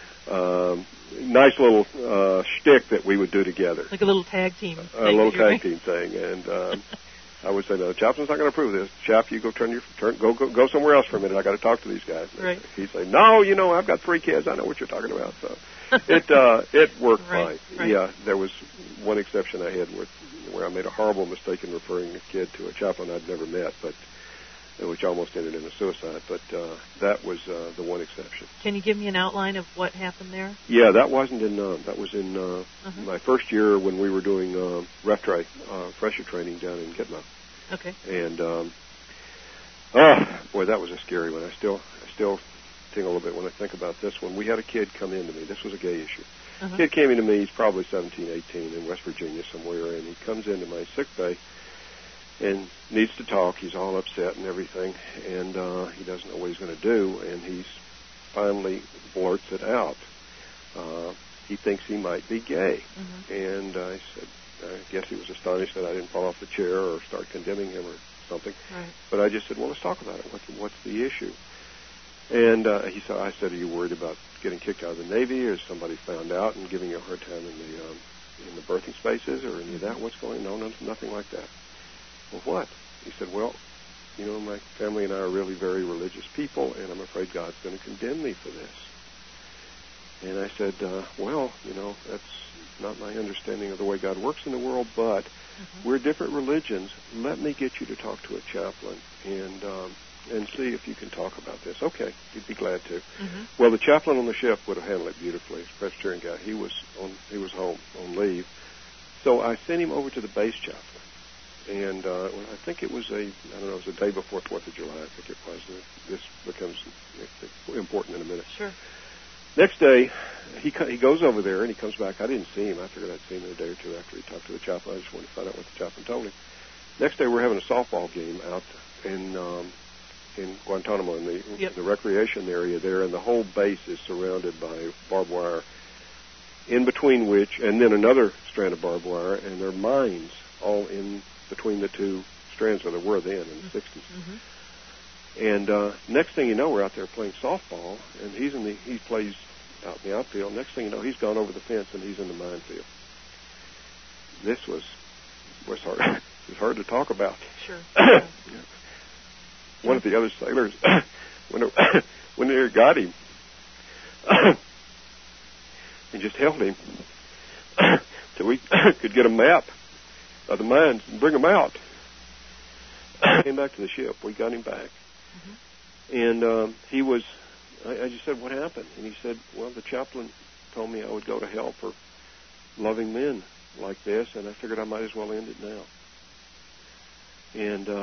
nice little shtick that we would do together. Like a little tag team. A little tag team thing, and I would say, no, the chaplain's not going to approve this. Chap, you go go somewhere else for a minute. I got to talk to these guys. Right. He'd say, no, I've got 3 kids. I know what you're talking about. So it worked fine. Right. Yeah, there was one exception I had where I made a horrible mistake in referring a kid to a chaplain I'd never met, but which almost ended in a suicide. But that was the one exception. Can you give me an outline of what happened there? Yeah, that wasn't in that was in my first year when we were doing REFTRA, fresher training down in Gitmo. Okay. And boy, that was a scary one. I still tingle a little bit when I think about this one. We had a kid come in to me. This was a gay issue. Kid came in to me. He's probably 17, 18 in West Virginia somewhere, and he comes into my sick bay and needs to talk. He's all upset and everything, and he doesn't know what he's going to do, and he finally blurts it out. He thinks he might be gay. And I said, I guess he was astonished that I didn't fall off the chair or start condemning him or something. Right. But I just said, well, let's talk about it. What's the issue? And I said, are you worried about getting kicked out of the Navy, or has somebody found out and giving you a hard time in the birthing spaces or any of that? What's going on? No, nothing like that. Well, what? He said, well, my family and I are really very religious people, and I'm afraid God's going to condemn me for this. And I said, well, that's not my understanding of the way God works in the world, but we're different religions. Let me get you to talk to a chaplain and see if you can talk about this. Okay, he'd be glad to. Well, the chaplain on the ship would have handled it beautifully. He's a Presbyterian guy. He was home on leave. So I sent him over to the base chaplain. And I think it was it was the day before 4th of July, I think it was. This becomes important in a minute. Sure. Next day, he goes over there, and he comes back. I didn't see him. I figured I'd see him in a day or two after he talked to the chaplain. I just wanted to find out what the chaplain told him. Next day, we're having a softball game out in Guantanamo, in the recreation area there, and the whole base is surrounded by barbed wire, in between which, and then another strand of barbed wire, and there are mines all in between the two strands, or there were then in the 60s. And next thing you know, we're out there playing softball, and he plays out in the outfield. Next thing you know, he's gone over the fence and he's in the minefield. This was hard. It was hard to talk about. Sure. One of the other sailors, went in there and got him and just held him till we could get a map of the mines and bring them out. Came back to the ship. We got him back. And he was, I just said, what happened? And he said, well, the chaplain told me I would go to hell for loving men like this, and I figured I might as well end it now. And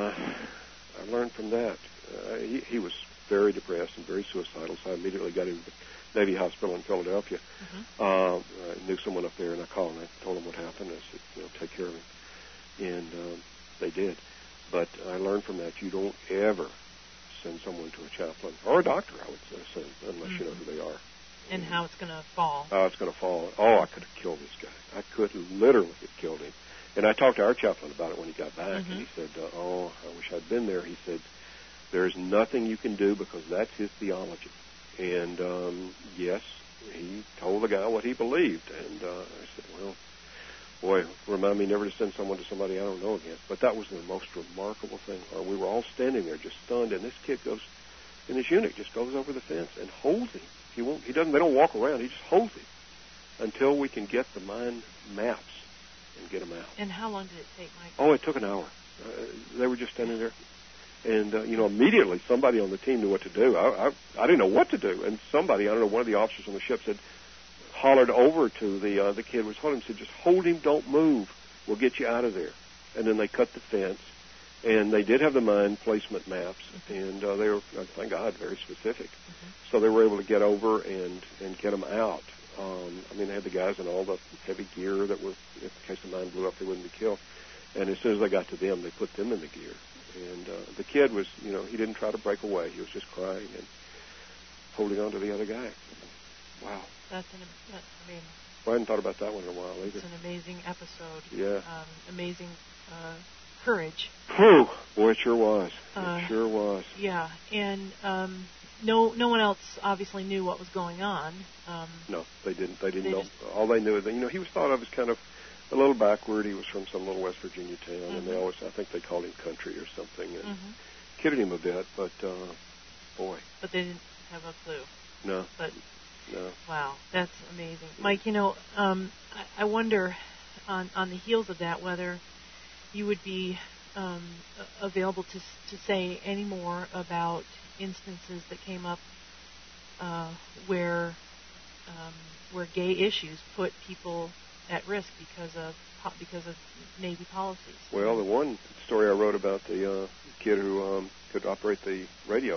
I learned from that. He was very depressed and very suicidal, so I immediately got him to the Navy Hospital in Philadelphia. I knew someone up there, and I called and I told him what happened. I said, take care of him. And they did. But I learned from that you don't ever send someone to a chaplain or a doctor, I would say, unless you know who they are. And how it's going to fall. How it's going to fall. Oh, I could have killed this guy. I could literally have killed him. And I talked to our chaplain about it when he got back, and he said, I wish I'd been there. He said, there's nothing you can do because that's his theology. And, yes, he told the guy what he believed. And I said, well, boy, remind me never to send someone to somebody I don't know again. But that was the most remarkable thing. We were all standing there just stunned, and this kid goes, and this eunuch just goes over the fence and holds him. They don't walk around. He just holds him until we can get the mine maps and get him out. And how long did it take, Mike? Oh, it took an hour. They were just standing there. And, immediately somebody on the team knew what to do. I didn't know what to do. And somebody, I don't know, one of the officers on the ship hollered over to the kid who was holding him, said, just hold him, don't move. We'll get you out of there. And then they cut the fence. And they did have the mine placement maps, and they were, thank God, very specific. So they were able to get over and get them out. They had the guys in all the heavy gear that were, in case the mine blew up, they wouldn't be killed. And as soon as they got to them, they put them in the gear. And the kid was, he didn't try to break away. He was just crying and holding on to the other guy. Wow. That's amazing. Well, I hadn't thought about that one in a while either. It's an amazing episode. Yeah. Amazing courage. Whew. Boy, it sure was. It sure was. Yeah, and no one else obviously knew what was going on. No, they didn't. They didn't know. All they knew is that, he was thought of as kind of a little backward. He was from some little West Virginia town, and I think they called him country or something, and kidded him a bit, but boy. But they didn't have a clue. No. No. Wow, that's amazing. Mike, I wonder on the heels of that whether you would be available to say any more about instances that came up where gay issues put people at risk because of Navy policies. Well, the one story I wrote about the kid who could operate the radio.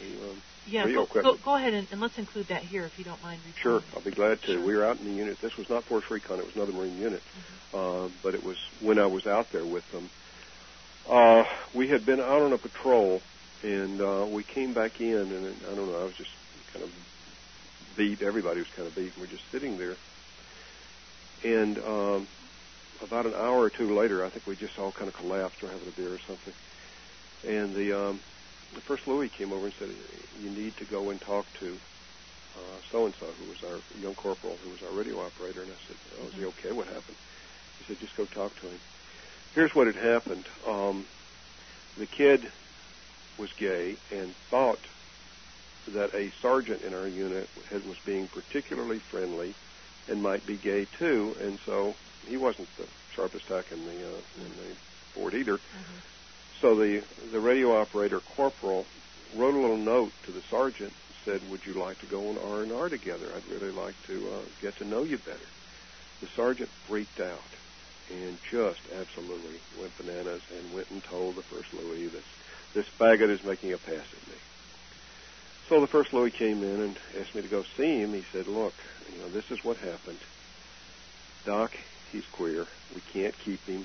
Go ahead and let's include that here if you don't mind. Sure, I'll be glad to. Sure. We were out in the unit. This was not Force Recon. It was another Marine unit. But it was when I was out there with them. We had been out on a patrol, and we came back in, and I don't know, I was just kind of beat. Everybody was kind of beat. We're just sitting there. And about an hour or two later, I think we just all kind of collapsed or having a beer or something. And the First Louis came over and said, you need to go and talk to so-and-so, who was our young corporal, who was our radio operator. And I said, is he okay? What happened? He said, just go talk to him. Here's what had happened. The kid was gay and thought that a sergeant in our unit was being particularly friendly and might be gay too, and so he wasn't the sharpest tack in the board either. So the radio operator corporal wrote a little note to the sergeant and said, would you like to go on R&R together? I'd really like to get to know you better. The sergeant freaked out and just absolutely went bananas and went and told the First Louis that this faggot is making a pass at me. So the First Louis came in and asked me to go see him. He said, look, this is what happened. Doc, he's queer. We can't keep him.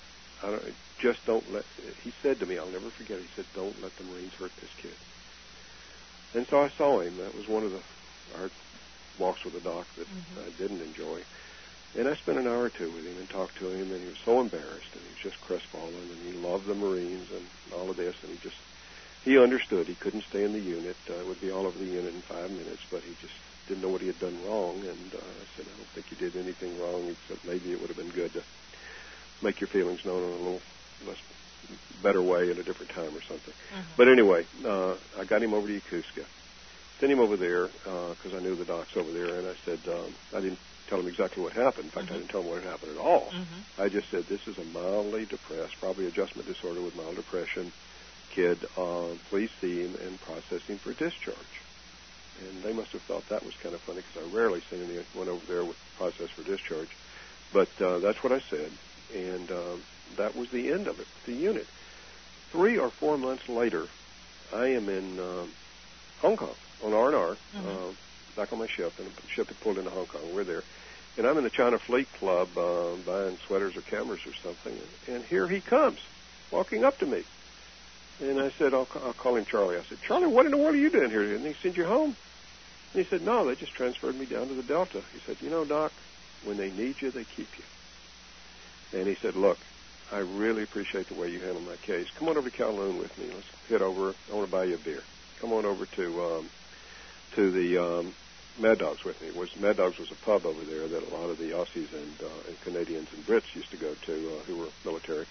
He said to me, I'll never forget, he said, don't let the Marines hurt this kid. And so I saw him. That was one of our walks with the doc that I didn't enjoy. And I spent an hour or two with him and talked to him, and he was so embarrassed, and he was just crestfallen, and he loved the Marines and all of this, and he understood he couldn't stay in the unit. It would be all over the unit in 5 minutes, but he just didn't know what he had done wrong, and I said, I don't think you did anything wrong, except maybe it would have been good to make your feelings known in a little less better way at a different time or something. But anyway, I got him over to Yokosuka, sent him over there because I knew the docs over there, and I said, I didn't tell him exactly what happened. In fact, I didn't tell him what had happened at all. I just said, this is a mildly depressed, probably adjustment disorder with mild depression kid. Please see him and process him for discharge. And they must have thought that was kind of funny because I rarely see anyone over there with process for discharge. But that's what I said, and that was the end of it, the unit. 3 or 4 months later, I am in Hong Kong on R&R, back on my ship, and the ship had pulled into Hong Kong. We're there. And I'm in the China Fleet Club buying sweaters or cameras or something, and here he comes, walking up to me. And I said, I'll call him Charlie. I said, Charlie, what in the world are you doing here? Didn't he send you home? And he said, no, they just transferred me down to the Delta. He said, you know, Doc, when they need you, they keep you. And he said, look, I really appreciate the way you handle my case. Come on over to Kowloon with me. Let's head over. I want to buy you a beer. Come on over to the Mad Dogs with me. Mad Dogs was a pub over there that a lot of the Aussies and Canadians and Brits used to go to who were military.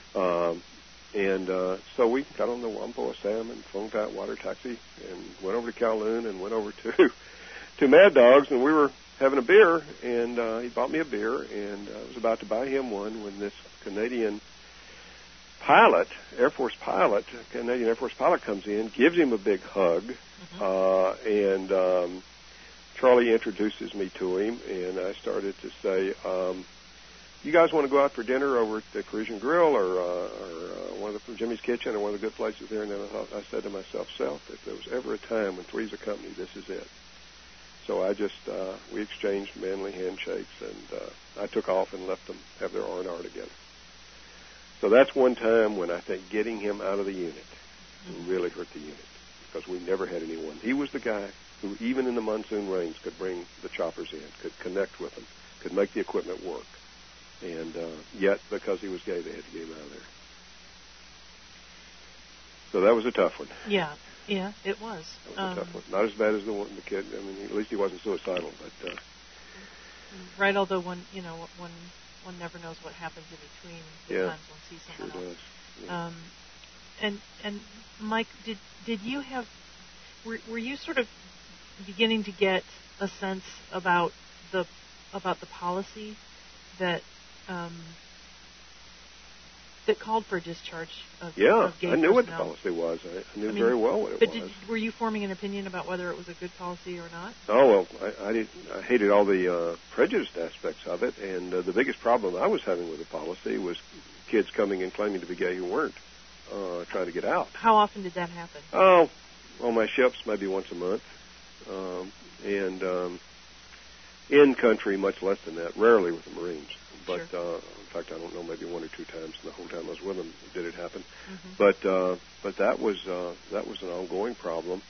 So we got on the Whampoa Sam and phoned that water taxi and went over to Kowloon and went over to Mad Dogs, and we were having a beer, and he bought me a beer, and I was about to buy him one when this Canadian pilot, Canadian Air Force pilot comes in, gives him a big hug, and Charlie introduces me to him, and I started to say, you guys want to go out for dinner over at the Parisian Grill or one of the Jimmy's Kitchen or one of the good places there? And then I said to myself, Self, if there was ever a time when three's a company, this is it. So I just, we exchanged manly handshakes, and I took off and left them have their R&R together. So that's one time when I think getting him out of the unit really hurt the unit, because we never had anyone. He was the guy who, even in the monsoon rains, could bring the choppers in, could connect with them, could make the equipment work. And yet, because he was gay, they had to get him out of there. So that was a tough one. Yeah, it was. That was a tough one. Not as bad as the kid. I mean, at least he wasn't suicidal. But right, although one never knows what happens in between. Sometimes one sees someone else. Yeah. And Mike, did you have? Were you sort of beginning to get a sense about the policy that that called for discharge of gay personnel? I knew what the policy was. I knew very well what it was. Were you forming an opinion about whether it was a good policy or not? Oh, well, I hated all the prejudiced aspects of it, and the biggest problem I was having with the policy was kids coming and claiming to be gay who weren't, trying to get out. How often did that happen? Oh, on my ships, maybe once a month, and in country, much less than that, rarely with the Marines. But in fact, I don't know, maybe 1 or 2 times in the whole time I was with them did it happen. But that was an ongoing problem.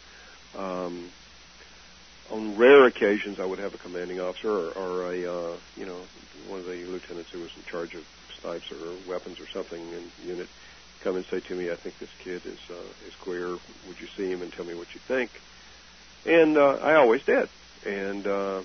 On rare occasions, I would have a commanding officer or a one of the lieutenants who was in charge of snipes or weapons or something in the unit come and say to me, "I think this kid is queer. Would you see him and tell me what you think?" And I always did. And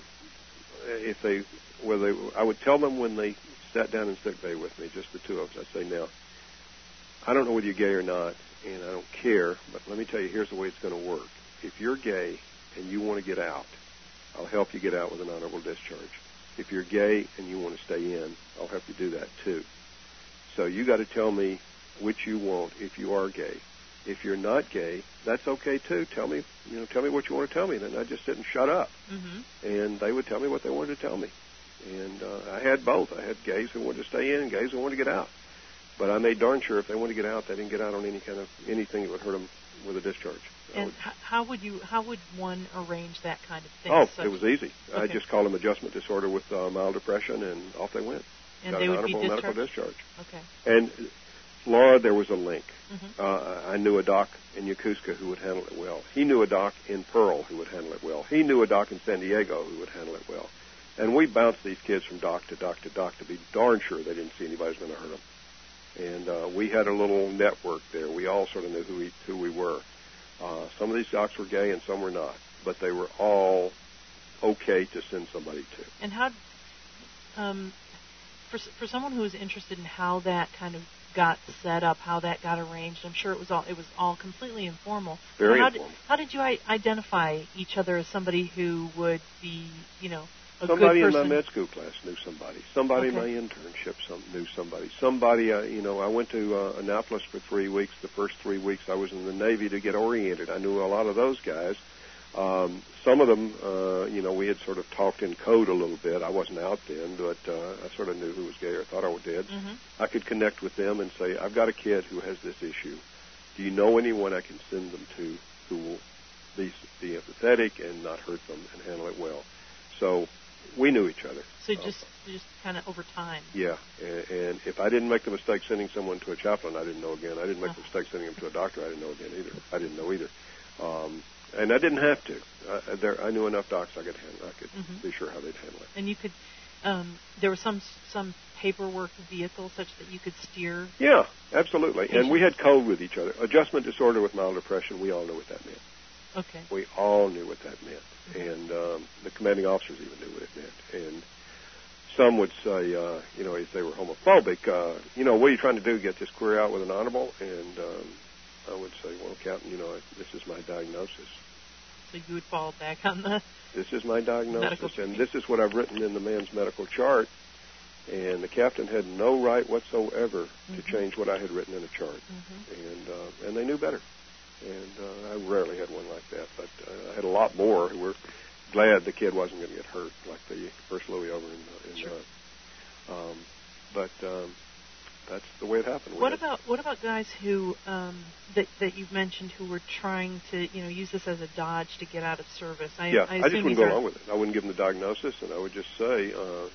I would tell them when they sat down in sick bay with me, just the two of us. I'd say, now, I don't know whether you're gay or not, and I don't care, but let me tell you, here's the way it's going to work. If you're gay and you want to get out, I'll help you get out with an honorable discharge. If you're gay and you want to stay in, I'll help you do that too. So you got to tell me which you want if you are gay. If you're not gay, that's okay too. Tell me what you want to tell me. Then I just sit and shut up, and they would tell me what they wanted to tell me. And I had both. I had gays who wanted to stay in and gays who wanted to get out. But I made darn sure if they wanted to get out, they didn't get out on anything that would hurt them with a discharge. And how would one arrange that kind of thing? Oh, it was easy. Okay. I just called them adjustment disorder with mild depression, and off they went. And got they an would honorable be medical discharge. Okay. And Laura, there was a link. I knew a doc in Yokosuka who would handle it well. He knew a doc in Pearl who would handle it well. He knew a doc in San Diego who would handle it well. And we bounced these kids from doc to doc to doc to be darn sure they didn't see anybody who was going to hurt them. And we had a little network there. We all sort of knew who we were. Some of these docs were gay and some were not, but they were all okay to send somebody to. And how, for someone who is interested in how that kind of got set up, how that got arranged. I'm sure it was all completely informal. Very informal. How did you identify each other as somebody who would be, a somebody good in person? my med school class knew somebody. Somebody in my internship knew somebody. Somebody, I went to Annapolis for 3 weeks. The first 3 weeks I was in the Navy to get oriented. I knew a lot of those guys. Some of them, we had sort of talked in code a little bit. I wasn't out then, but I sort of knew who was gay or thought I did. Mm-hmm. I could connect with them and say, I've got a kid who has this issue. Do you know anyone I can send them to who will be empathetic and not hurt them and handle it well? So we knew each other. So just kind of over time. Yeah, and if I didn't make the mistake sending someone to a chaplain, I didn't know again. I didn't make the mistake sending them to a doctor, I didn't know again either. I didn't know either. And I didn't have to. I knew enough docs I could be sure how they'd handle it. And you could, there was some paperwork vehicle such that you could steer? Yeah, absolutely. Patients. And we had code with each other. Adjustment disorder with mild depression, we all knew what that meant. Okay. We all knew what that meant. And the commanding officers even knew what it meant. And some would say, if they were homophobic, what are you trying to do, get this queer out with an honorable? And I would say, well, Captain, this is my diagnosis. So you would fall back on the... This is my diagnosis, and this is what I've written in the man's medical chart. And the captain had no right whatsoever to change what I had written in a chart. And they knew better. And I rarely had one like that, but I had a lot more who were glad the kid wasn't going to get hurt, like the First Louis over in sure. But that's the way it happened. What about guys who that you've mentioned who were trying to use this as a dodge to get out of service? I just wouldn't go along with it. I wouldn't give them the diagnosis, and I would just say,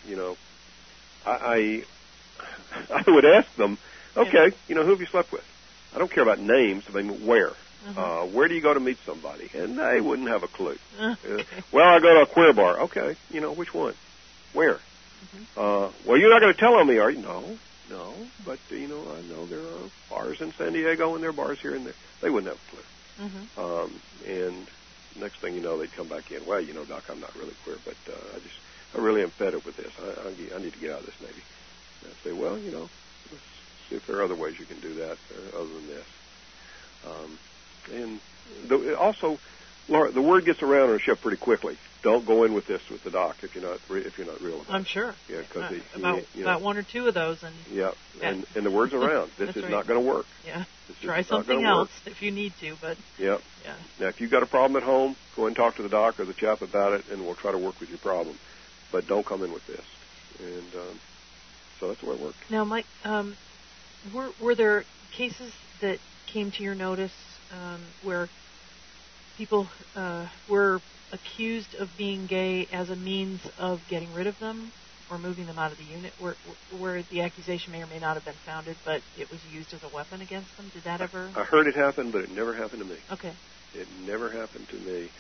I would ask them, okay, who have you slept with? I don't care about names. I mean, where? Where do you go to meet somebody? And they wouldn't have a clue. Okay. Well, I go to a queer bar. Okay, which one? Where? Well, you're not going to tell on me, are you? No, but, I know there are bars in San Diego and there are bars here and there. They wouldn't have a clue. And next thing you know, they'd come back in. Well, Doc, I'm not really queer, but I really am fed up with this. I need to get out of this Navy. And I'd say, well, let's see if there are other ways you can do that other than this. Also, Laura, the word gets around on a ship pretty quickly. Don't go in with this with the doc if you're not real about it. I'm sure. Yeah, because about one or two of those, and and the word's around. This is not going to work. Yeah, try something else if you need to, but yeah. Now, if you've got a problem at home, go and talk to the doc or the chap about it, and we'll try to work with your problem. But don't come in with this. And so that's the way it worked. Now, Mike, were there cases that came to your notice where people were accused of being gay as a means of getting rid of them or moving them out of the unit, where the accusation may or may not have been founded, but it was used as a weapon against them? Did that ever? I heard it happen, but it never happened to me. Okay. It never happened to me.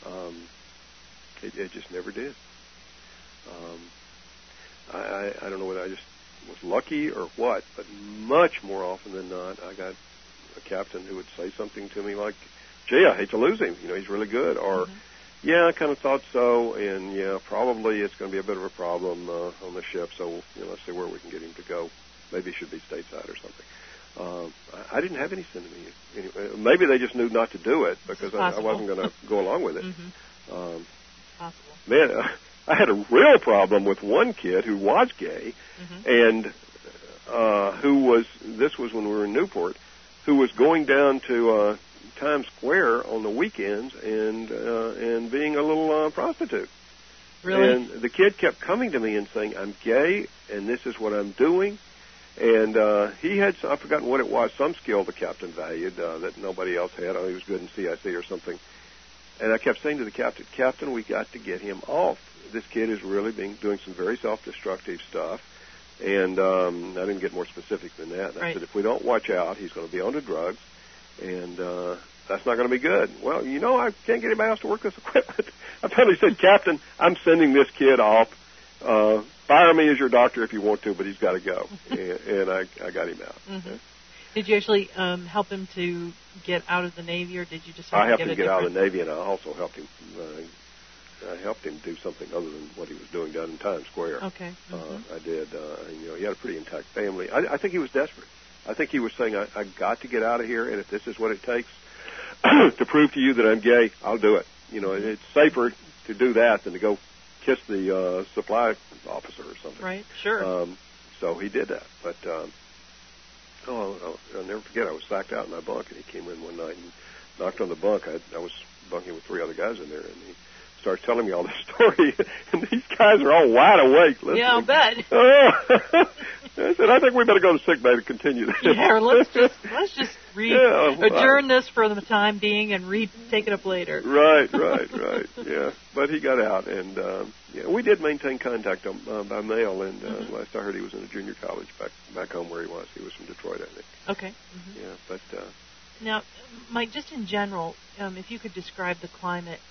It just never did. I don't know whether I just was lucky or what, but much more often than not, I got a captain who would say something to me like, gee, I hate to lose him. He's really good. Or, yeah, I kind of thought so, and, yeah, probably it's going to be a bit of a problem on the ship, so let's see where we can get him to go. Maybe he should be stateside or something. I didn't have any sin to me. Anyway, maybe they just knew not to do it because I wasn't going to go along with it. Possible. Man, I had a real problem with one kid who was gay and who was, this was when we were in Newport, who was going down to Times Square on the weekends and being a little prostitute. Really? And the kid kept coming to me and saying, I'm gay, and this is what I'm doing. And he had, I've forgotten what it was, some skill the captain valued that nobody else had. He was good in CIC or something. And I kept saying to the captain, we got to get him off. This kid is really doing some very self-destructive stuff. And I didn't get more specific than that. And I said, if we don't watch out, he's going to be onto drugs, and that's not going to be good. Well, I can't get anybody else to work this equipment. I finally said, Captain, I'm sending this kid off. Fire me as your doctor if you want to, but he's got to go. And I got him out. Did you actually help him to get out of the Navy, or did you just help I helped him him get out of the Navy, and I also helped him. I helped him do something other than what he was doing down in Times Square. Okay. I did. He had a pretty intact family. I think he was desperate. I think he was saying, I got to get out of here, and if this is what it takes to prove to you that I'm gay, I'll do it. You know, it's safer to do that than to go kiss the supply officer or something. Right, sure. So he did that. But, I'll never forget, I was sacked out in my bunk, and he came in one night and knocked on the bunk. I was bunking with 3 other guys in there, and he starts telling me all this story, and these guys are all wide awake listening. Yeah, I'll bet. I said, I think we better go to sick bay to continue this. Yeah, let's just adjourn this for the time being and take it up later. Right. Yeah, but he got out, and we did maintain contact by mail. And last I heard, he was in a junior college back home where he was. He was from Detroit, I think. Okay. Mm-hmm. Yeah, but now, Mike, just in general, if you could describe the climate.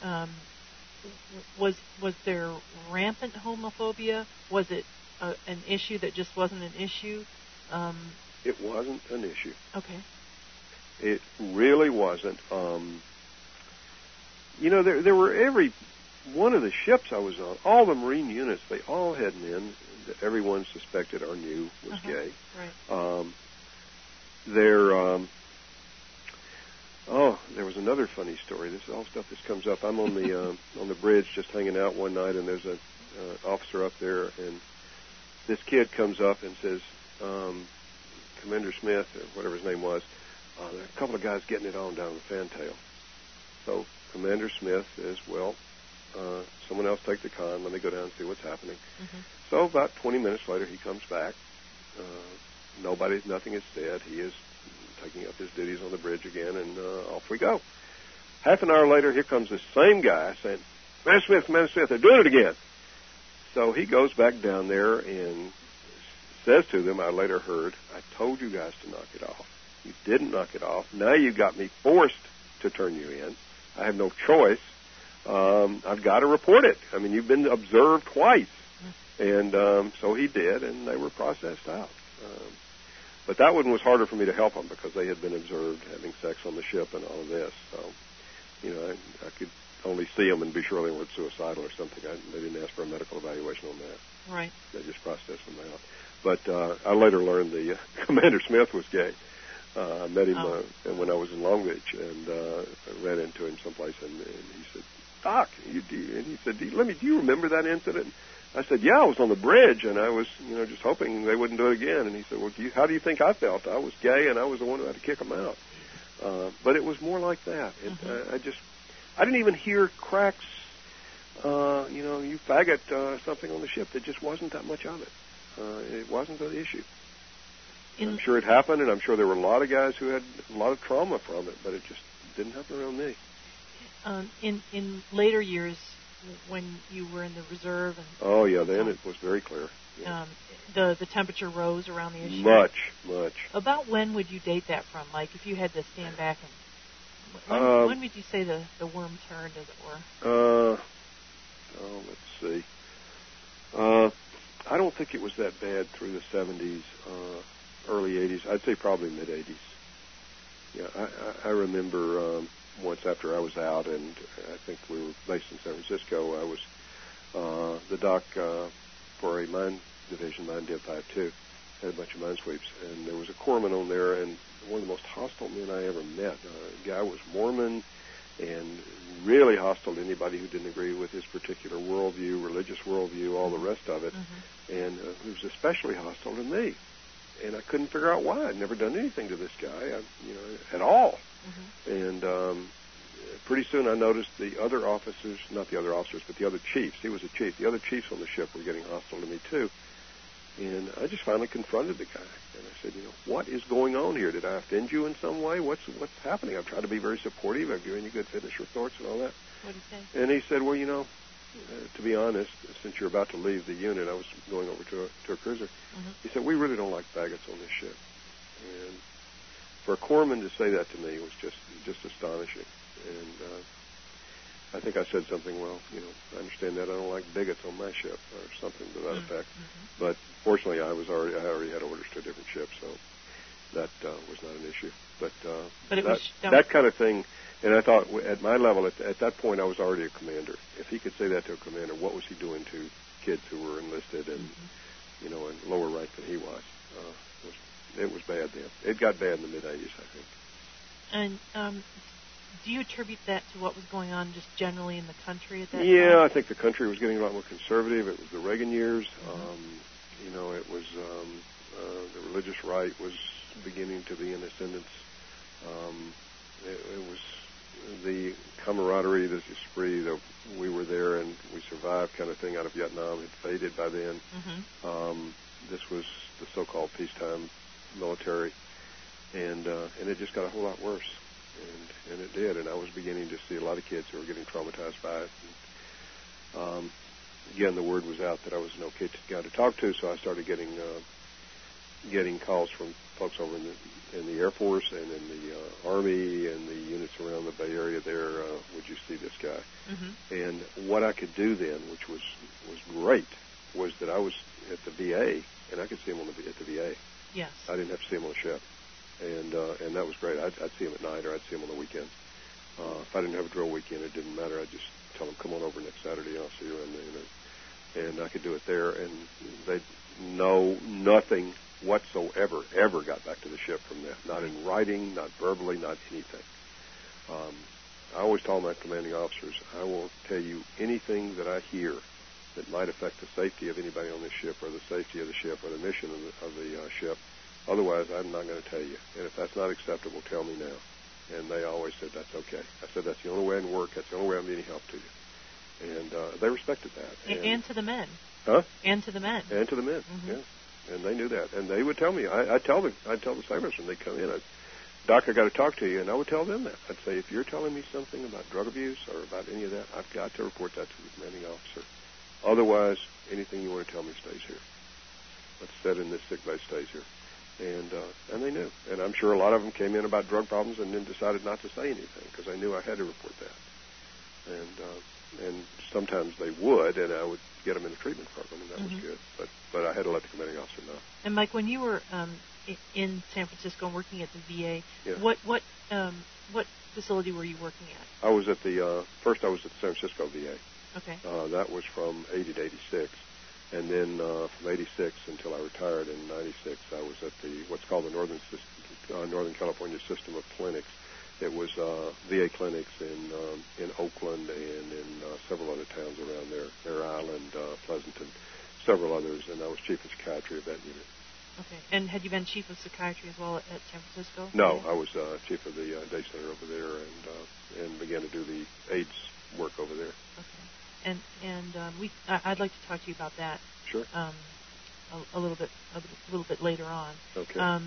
Was there rampant homophobia? Was it an issue that just wasn't an issue? It wasn't an issue. Okay. It really wasn't. There were every one of the ships I was on, all the Marine units, they all had men that everyone suspected or knew was gay. Right. There was another funny story. This is all stuff that comes up. I'm on the bridge just hanging out one night, and there's an officer up there, and this kid comes up and says, Commander Smith, or whatever his name was, there are a couple of guys getting it on down the fantail. So Commander Smith says, well, someone else take the con. Let me go down and see what's happening. Mm-hmm. So about 20 minutes later, he comes back. Nothing is said. He is taking up his duties on the bridge again, and off we go. Half an hour later, here comes the same guy saying, Commander Smith, they're doing it again. So he goes back down there and says to them, I later heard, I told you guys to knock it off. You didn't knock it off. Now you've got me forced to turn you in. I have no choice. I've got to report it. I mean, you've been observed twice. And so he did, and they were processed out. But that one was harder for me to help them because they had been observed having sex on the ship and all of this. So, I could only see them and be sure they weren't suicidal or something. They didn't ask for a medical evaluation on that. Right. They just processed them out. But I later learned the Commander Smith was gay. I met him when I was in Long Beach, and I ran into him someplace, and he said, Doc, and he said, do you remember that incident? I said, yeah, I was on the bridge, and I was, just hoping they wouldn't do it again. And he said, well, how do you think I felt? I was gay, and I was the one who had to kick them out. But it was more like that. I didn't even hear cracks, you faggot something on the ship. There just wasn't that much of it. It wasn't an issue. I'm sure it happened, and I'm sure there were a lot of guys who had a lot of trauma from it, but it just didn't happen around me. In later years, when you were in the reserve, and then it was very clear. Yeah. The temperature rose around the issue. Much. About when would you date that from, Mike? If you had to stand back and when would you say the worm turned, as it were? Let's see. I don't think it was that bad through the 70s, early 80s. I'd say probably mid 80s. Yeah, I remember. Once after I was out, and I think we were based in San Francisco, I was the doc for a mine division, Mine Div 5-2, had a bunch of mine sweeps, and there was a corpsman on there, and one of the most hostile men I ever met. The guy was Mormon and really hostile to anybody who didn't agree with his particular worldview, religious worldview, all the rest of it, and he was especially hostile to me. And I couldn't figure out why. I'd never done anything to this guy, at all. And pretty soon I noticed the other officers, not the other officers, but the other chiefs. He was a chief. The other chiefs on the ship were getting hostile to me, too. And I just finally confronted the guy. And I said, what is going on here? Did I offend you in some way? What's happening? I've tried to be very supportive. I've given you good fitness reports and all that. What did he say? And he said, well, to be honest, since you're about to leave the unit, I was going over to a cruiser. He said, we really don't like faggots on this ship. And for a corpsman to say that to me was just astonishing. And I think I said something, well, I understand that. I don't like bigots on my ship, or something to that effect. But fortunately, I already had orders to a different ship, so that was not an issue. But that kind of thing, and I thought at my level, at that point, I was already a commander. If he could say that to a commander, what was he doing to kids who were enlisted and, in lower rank than he was? it was bad then. It got bad in the mid-'80s, I think. And do you attribute that to what was going on just generally in the country at that time? Yeah, I think the country was getting a lot more conservative. It was the Reagan years. It was the religious right was beginning to be in ascendance. It was the camaraderie, the esprit that we were there and we survived kind of thing out of Vietnam had faded by then. This was the so-called peacetime military, and it just got a whole lot worse, and it did. And I was beginning to see a lot of kids who were getting traumatized by it. And, again, the word was out that I was an okay guy to talk to, so I started getting calls from folks over in the Air Force and in the Army and the units around the Bay Area there. Would you see this guy? And what I could do then, which was great, was that I was at the VA and I could see him at the VA. Yes. I didn't have to see him on the ship, and that was great. I'd see him at night or I'd see him on the weekend. If I didn't have a drill weekend, it didn't matter. I'd just tell them, come on over next Saturday, I'll see you around there. And I could do it there, and they'd know nothing whatsoever ever got back to the ship from that. Not in writing, not verbally, not anything. I always tell my commanding officers, I will tell you anything that I hear that might affect the safety of anybody on this ship or the safety of the ship or the mission of the ship. Otherwise, I'm not going to tell you. And if that's not acceptable, tell me now. And they always said, that's okay. I said, that's the only way I can work. That's the only way I'm any help to you. And they respected that. And to the men. Huh? And to the men. And to the men, yeah. And they knew that. And they would tell me. I'd tell the sailors when they come in, Doc, I got to talk to you. And I would tell them that. I'd say, if you're telling me something about drug abuse or about any of that, I've got to report that to the commanding officer. Otherwise, anything you want to tell me stays here. What's said in this sick bay stays here. And they knew. And I'm sure a lot of them came in about drug problems and then decided not to say anything because I knew I had to report that. And sometimes they would, and I would get them in a treatment program, and that was good. But I had to let the commanding officer know. And Mike, when you were in San Francisco working at the VA, yeah. What facility were you working at? I was at first I was at the San Francisco VA. Okay. That was from 80 to 86. And then from 86 until I retired in 96, I was at what's called the Northern California System of Clinics. It was VA clinics in Oakland and in several other towns around there, Bear Island, Pleasanton, several others, and I was chief of psychiatry of that unit. Okay. And had you been chief of psychiatry as well at San Francisco? No, I was chief of the day center over there and began to do the AIDS work over there. Okay. And I'd like to talk to you about that. Sure. A little bit later on. Okay.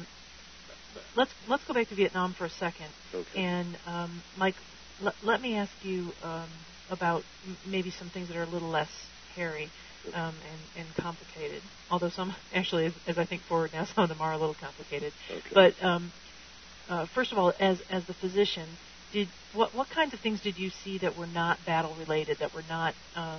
Let's go back to Vietnam for a second. Okay. And Mike, let me ask you about maybe some things that are a little less hairy and complicated. Although some, actually, as I think forward now, some of them are a little complicated. Okay. But first of all, as the physician, what kinds of things did you see that were not battle related, that were not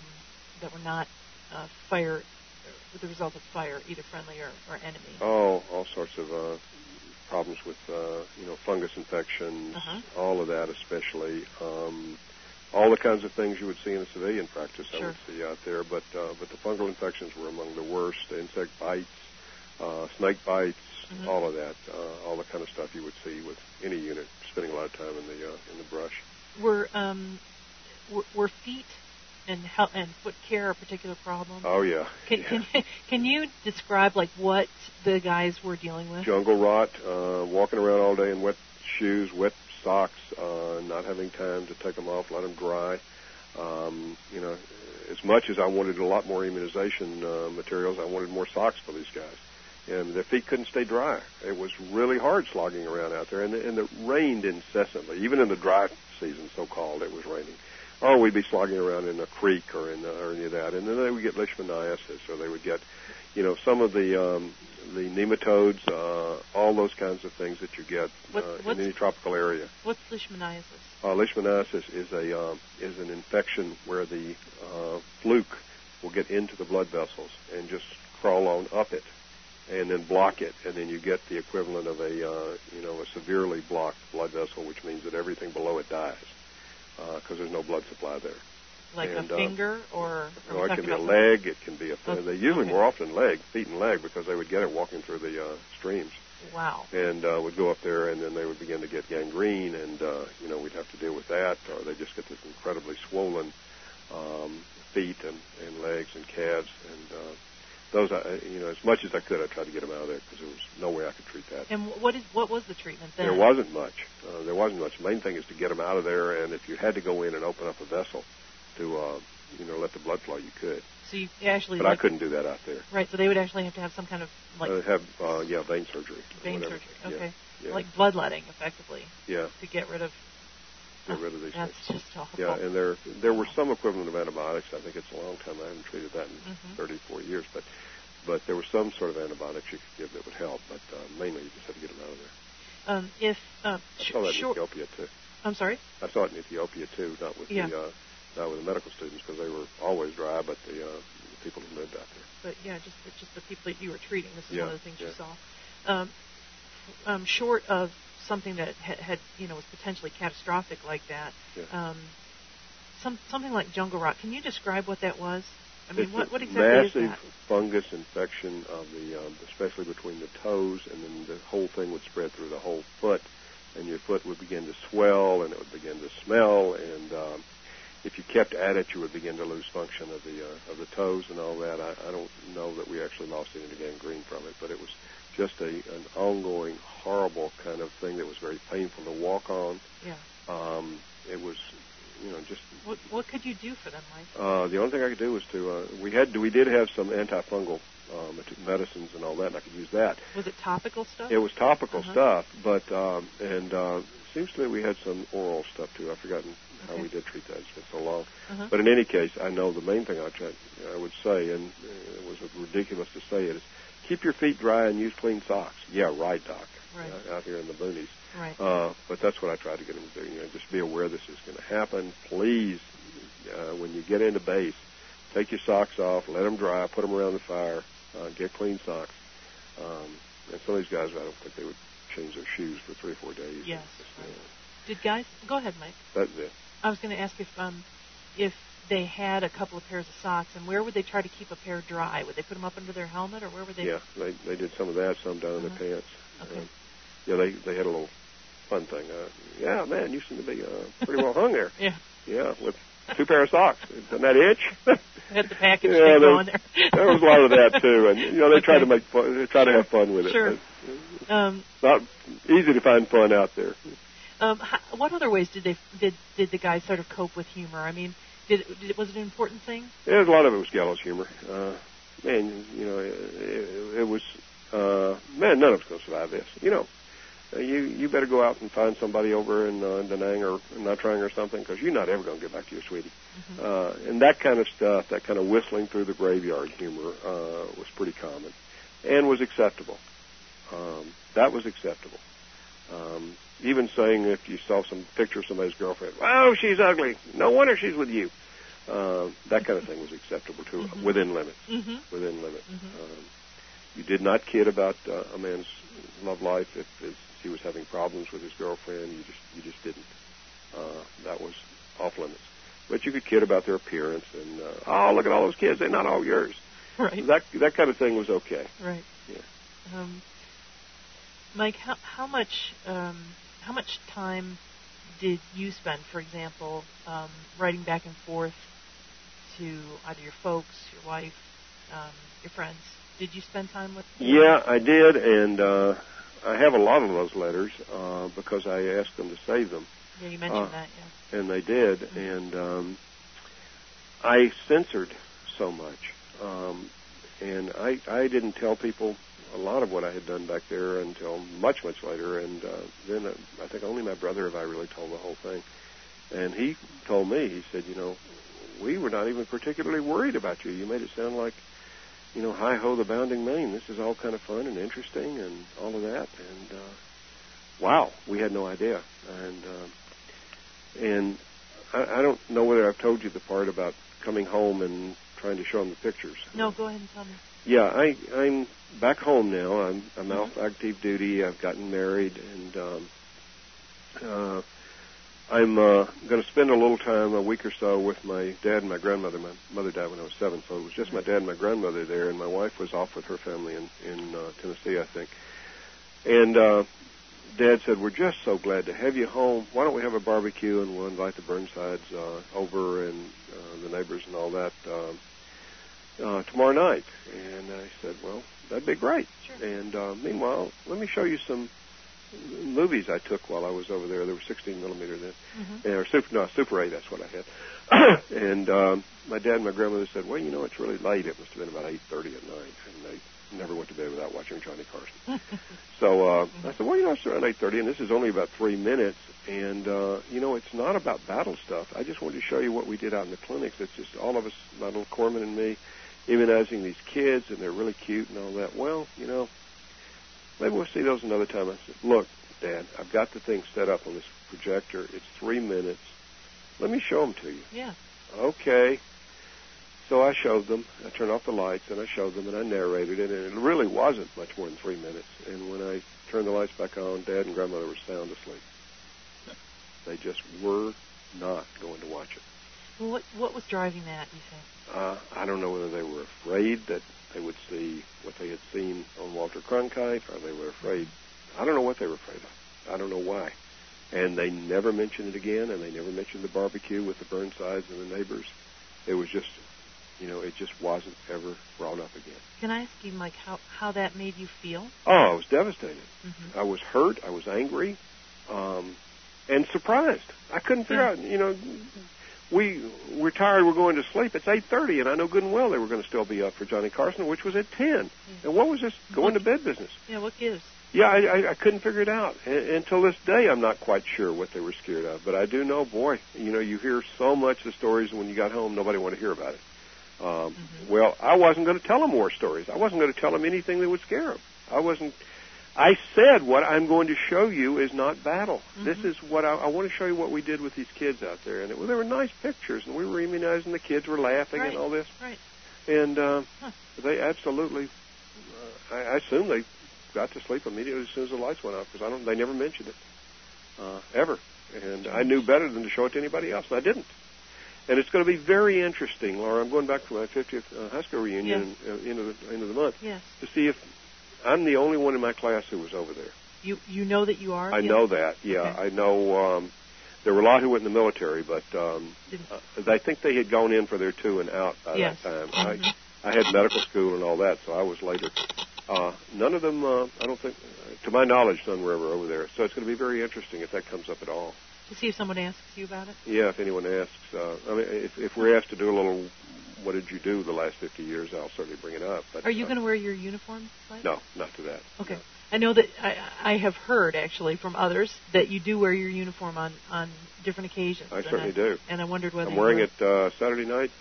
fire, the result of fire, either friendly or enemy? Oh, all sorts of problems with fungus infections, all of that especially. All the kinds of things you would see in a civilian practice, I would see out there. But the fungal infections were among the worst. Insect bites, snake bites, all of that, all the kind of stuff you would see with any unit spending a lot of time in the brush. Were feet and foot care a particular problem? Oh yeah. Can you describe like what the guys were dealing with? Jungle rot, walking around all day in wet shoes, wet socks, not having time to take them off, let them dry. As much as I wanted a lot more immunization materials, I wanted more socks for these guys. And their feet couldn't stay dry. It was really hard slogging around out there, and it rained incessantly. Even in the dry season, so-called, it was raining. Or we'd be slogging around in a creek or any of that, and then they would get leishmaniasis, or they would get, some of the nematodes, all those kinds of things that you get in any tropical area. What's leishmaniasis? Leishmaniasis is an infection where the fluke will get into the blood vessels and just crawl on up it, and then block it, and then you get the equivalent of a severely blocked blood vessel, which means that everything below it dies because there's no blood supply there. Like a finger, or it can be a leg. It can be they usually more often feet and leg, because they would get it walking through the streams. Wow. And would go up there, and then they would begin to get gangrene, and we'd have to deal with that, or they just get this incredibly swollen feet and legs and calves, and those, as much as I could, I tried to get them out of there because there was no way I could treat that. And what was the treatment then? There wasn't much. The main thing is to get them out of there, and if you had to go in and open up a vessel to, let the blood flow, you could. So you actually... But I couldn't do that out there. Right, so they would actually have to have some kind of, vein surgery. Vein surgery, okay. Yeah. Like bloodletting, effectively. Yeah. To get rid of... Get rid of these that's things. Just awful. Yeah, and there were some equivalent of antibiotics. I think it's a long time. I haven't treated that in 34 years, but there was some sort of antibiotics you could give that would help, but mainly you just had to get them out of there. I saw that in Ethiopia, too. I'm sorry? I saw it in Ethiopia, too, not with the medical students, because they were always dry, but the people who lived out there. But, just the people that you were treating. This is one of the things you saw. Short of something that had was potentially catastrophic like that, something like jungle rot. Can you describe what that was? I mean, what exactly is that? Massive fungus infection of especially between the toes, and then the whole thing would spread through the whole foot, and your foot would begin to swell, and it would begin to smell, and if you kept at it, you would begin to lose function of the toes and all that. I don't know that we actually lost any gangrene from it, but it was just an ongoing, horrible kind of thing that was very painful to walk on. Yeah. It was, just... What could you do for them, Mike? The only thing I could do was we did have some antifungal medicines and all that, and I could use that. Was it topical stuff? It was topical stuff, but, it seems to me we had some oral stuff, too. I've forgotten how we did treat that. It's been so long. But in any case, I know the main thing I would say, and it was ridiculous to say it, is keep your feet dry and use clean socks. Yeah, right, Doc. Right. Out here in the boonies. Right. But that's what I tried to get them to do. Just be aware this is going to happen. Please, when you get into base, take your socks off, let them dry, put them around the fire, get clean socks. And some of these guys, I don't think they would change their shoes for 3 or 4 days. Yes. Did guys... Go ahead, Mike. That's it. I was going to ask if they had a couple of pairs of socks, and where would they try to keep a pair dry? Would they put them up under their helmet, or where would they... Yeah, they did some of that, some down in their pants. Okay. They had a little fun thing. Man, you seem to be pretty well hung there. Yeah, with 2 pairs of socks. Doesn't that itch? Had the package on there. There was a lot of that, too. And, they try to make fun, they try to have fun with it. Sure. Not easy to find fun out there. What other ways did the guys sort of cope with humor? I mean, was it an important thing? Yeah, a lot of it was gallows humor. It was, none of us going to survive this. You better go out and find somebody over in Da Nang or Nha Trang or something, because you're not ever going to get back to your sweetie. And that kind of stuff, that kind of whistling through the graveyard humor was pretty common and was acceptable. That was acceptable. Even saying if you saw some picture of somebody's girlfriend, "Oh, she's ugly. No wonder she's with you." That kind of thing was acceptable too, within limits. Within limits. You did not kid about a man's love life if he was having problems with his girlfriend. You just didn't. That was off limits. But you could kid about their appearance and oh, look at all those kids. They're not all yours. Right. That kind of thing was okay. Right. Yeah. Mike, how much time did you spend, for example, writing back and forth to either your folks, your wife, your friends? Did you spend time with them? Yeah, I did, and I have a lot of those letters because I asked them to save them. Yeah, you mentioned that, yeah. And they did, and I censored so much. And I didn't tell people a lot of what I had done back there until much, much later, and then I think only my brother have I really told the whole thing. And he told me, he said, we were not even particularly worried about you. You made it sound like, hi-ho, the bounding Maine. This is all kind of fun and interesting and all of that. And, wow, we had no idea. And I don't know whether I've told you the part about coming home and trying to show them the pictures. No, go ahead and tell me. Yeah, I'm back home now. I'm off active duty. I've gotten married, and I'm going to spend a little time, a week or so, with my dad and my grandmother. My mother died when I was 7, so it was just my dad and my grandmother there, and my wife was off with her family in Tennessee, I think. And Dad said, we're just so glad to have you home. Why don't we have a barbecue, and we'll invite the Burnsides over and the neighbors and all that tomorrow night. And I said, well, that'd be great. Sure. And meanwhile, let me show you some movies I took while I was over there. They were 16 millimeter then, or Super 8. That's what I had. And my dad and my grandmother said, well, you know, it's really late. It must have been about 8:30 at night, and they never went to bed without watching Johnny Carson. So I said, well, you know, it's around 8:30, and this is only about 3 minutes, and you know, it's not about battle stuff. I just wanted to show you what we did out in the clinics. It's just all of us, my little corpsman and me, immunizing these kids, and they're really cute and all that. Well, you know, maybe we'll see those another time. I said, look, Dad, I've got the thing set up on this projector. It's 3 minutes. Let me show them to you. Yeah. Okay. So I showed them. I turned off the lights, and I showed them, and I narrated it, and it really wasn't much more than 3 minutes. And when I turned the lights back on, Dad and Grandmother were sound asleep. They just were not going to watch it. Well, what was driving that, you think? I don't know whether they were afraid that they would see what they had seen on Walter Cronkite, or they were afraid. I don't know what they were afraid of. I don't know why. And they never mentioned it again, and they never mentioned the barbecue with the Burnsides and the neighbors. It was just, you know, it just wasn't ever brought up again. Can I ask you, Mike, how that made you feel? Oh, I was devastated. I was hurt. I was angry, and surprised. I couldn't figure out, you know, we're tired, we're going to sleep. It's 8:30, and I know good and well they were going to still be up for Johnny Carson, which was at 10. Yeah. And what was this going to bed business? Yeah, what gives? Yeah, I couldn't figure it out. Until this day, I'm not quite sure what they were scared of. But I do know, boy, you know, you hear so much of stories, and when you got home, nobody wanted to hear about it. Well, I wasn't going to tell them more stories. I wasn't going to tell them anything that would scare them. I said, what I'm going to show you is not battle. This is what I want to show you what we did with these kids out there. And there were nice pictures, and we were immunizing, the kids were laughing and all this. Right. And they absolutely, I assume they got to sleep immediately as soon as the lights went off, because they never mentioned it, ever. And I knew better than to show it to anybody else, and I didn't. And it's going to be very interesting, Laura. I'm going back for my 50th high school reunion end of the month to see if I'm the only one in my class who was over there. You know that you are? I know that, yeah. Okay. I know there were a lot who went in the military, but I think they had gone in for their 2 and out by that time. I had medical school and all that, so I was later. None of them, I don't think, to my knowledge, none were ever over there. So it's going to be very interesting if that comes up at all. To see if someone asks you about it? Yeah, if anyone asks. I mean, if we're asked to do a little, what did you do the last 50 years, I'll certainly bring it up. But, are you going to wear your uniform, Mike? No, not to that. Okay. No. I know that I have heard, actually, from others that you do wear your uniform on different occasions. I certainly do. And I wondered whether I'm wearing it Saturday night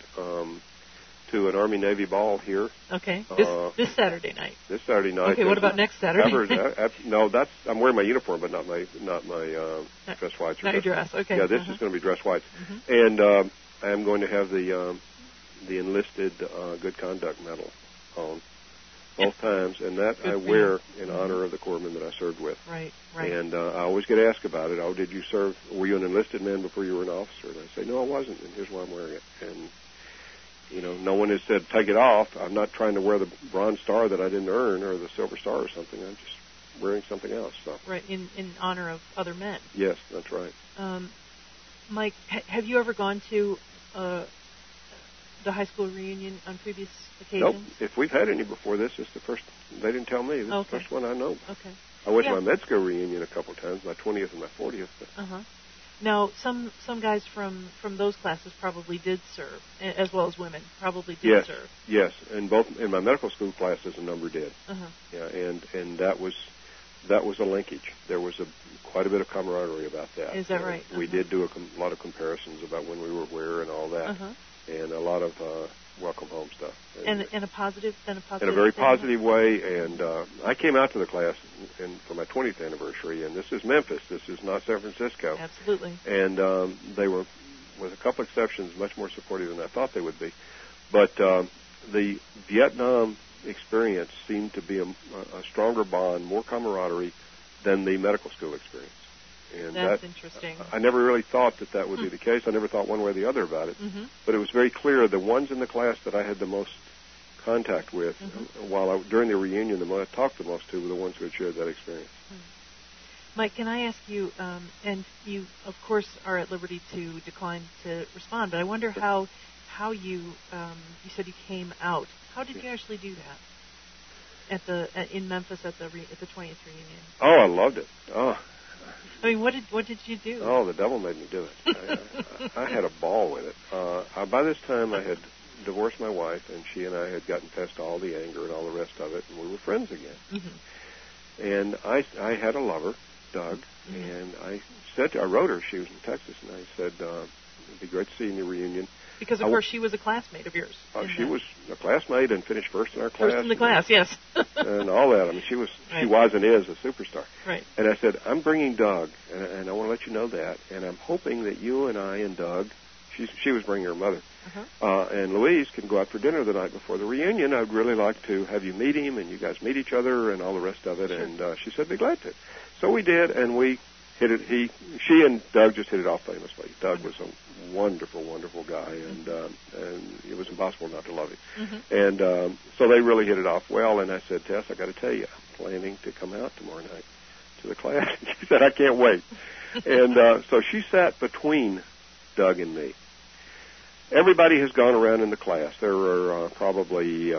to an Army-Navy ball here. Okay. This Saturday night. This Saturday night. Okay. What about next Saturday? No, I'm wearing my uniform, but not my dress whites. Not your dress. Okay. Yeah, this is going to be dress whites, and I am going to have the enlisted good conduct medal on both times, and that I wear in honor of the corpsman that I served with. Right. And I always get asked about it. Oh, did you serve? Were you an enlisted man before you were an officer? And I say, no, I wasn't, and here's why I'm wearing it. And you know, no one has said, take it off. I'm not trying to wear the Bronze Star that I didn't earn or the Silver Star or something. I'm just wearing something else. So. Right, in honor of other men. Yes, that's right. Mike, have you ever gone to the high school reunion on previous occasions? Nope. If we've had any before this, it's the first. They didn't tell me. This is the first one I know. Okay. I went to my med school reunion a couple of times, my 20th and my 40th. Now, some guys from those classes probably did serve, as well as women probably did serve. Yes, and both in my medical school classes, a number did. Yeah, and that was a linkage. There was quite a bit of camaraderie about that. Is that right? We did do a lot of comparisons about when we were where and all that, and a lot of welcome home stuff. And in a positive, in a very positive way. And I came out to the class for my 20th anniversary, and this is Memphis. This is not San Francisco. Absolutely. And they were, with a couple exceptions, much more supportive than I thought they would be. But the Vietnam experience seemed to be a stronger bond, more camaraderie than the medical school experience. And that's interesting. I never really thought that would be the case. I never thought one way or the other about it. But it was very clear the ones in the class that I had the most contact with. During the reunion, the most I talked the most to were the ones who had shared that experience. Mike, can I ask you, and you, of course, are at liberty to decline to respond, but I wonder how you said you came out. How did you actually do that in Memphis at the 20th reunion? Oh, I loved it. Oh. I mean, what did you do? Oh, the devil made me do it. I had a ball with it. By this time, I had divorced my wife, and she and I had gotten past all the anger and all the rest of it, and we were friends again. Mm-hmm. And I had a lover, Doug, and I wrote her. She was in Texas, and I said, it'd be great to see you in the reunion. Because, of course, she was a classmate of yours. She was a classmate and finished first in our class. First in the class, yes. And all that. I mean, she was and is a superstar. Right. And I said, I'm bringing Doug, and I want to let you know that, and I'm hoping that you and I and Doug, she was bringing her mother, and Louise can go out for dinner the night before the reunion. I'd really like to have you meet him, and you guys meet each other and all the rest of it. Sure. And she said, be glad to. So we did, and we hit it. She and Doug just hit it off famously. Doug was a wonderful, wonderful guy, and it was impossible not to love him. Mm-hmm. And so they really hit it off well. And I said, Tess, I got to tell you, I'm planning to come out tomorrow night to the class. She said, I can't wait. And so she sat between Doug and me. Everybody has gone around in the class. There were probably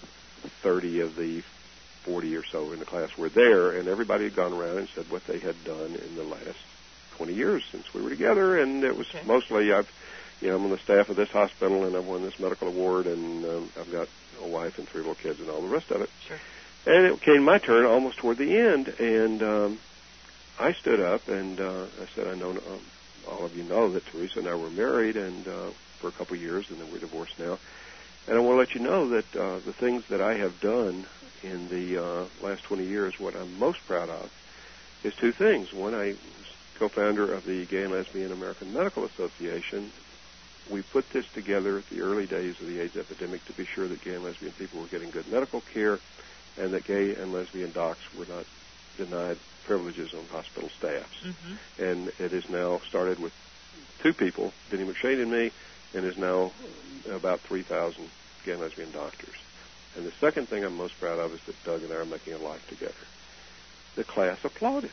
30 of the 40 or so in the class were there, and everybody had gone around and said what they had done in the last 20 years since we were together. And it was mostly, I'm on the staff of this hospital, and I've won this medical award, and I've got a wife and 3 little kids and all the rest of it. Sure. And it came my turn almost toward the end, and I stood up and I said, I know all of you know that Teresa and I were married and for a couple of years, and then we're divorced now. And I want to let you know that the things that I have done in the last 20 years, what I'm most proud of is 2 things. One, I was co-founder of the Gay and Lesbian American Medical Association. We put this together at the early days of the AIDS epidemic to be sure that gay and lesbian people were getting good medical care and that gay and lesbian docs were not denied privileges on hospital staffs. Mm-hmm. And it is now started with 2 people, Denny McShane and me, and is now about 3,000 gay and lesbian doctors. And the second thing I'm most proud of is that Doug and I are making a life together. The class applauded.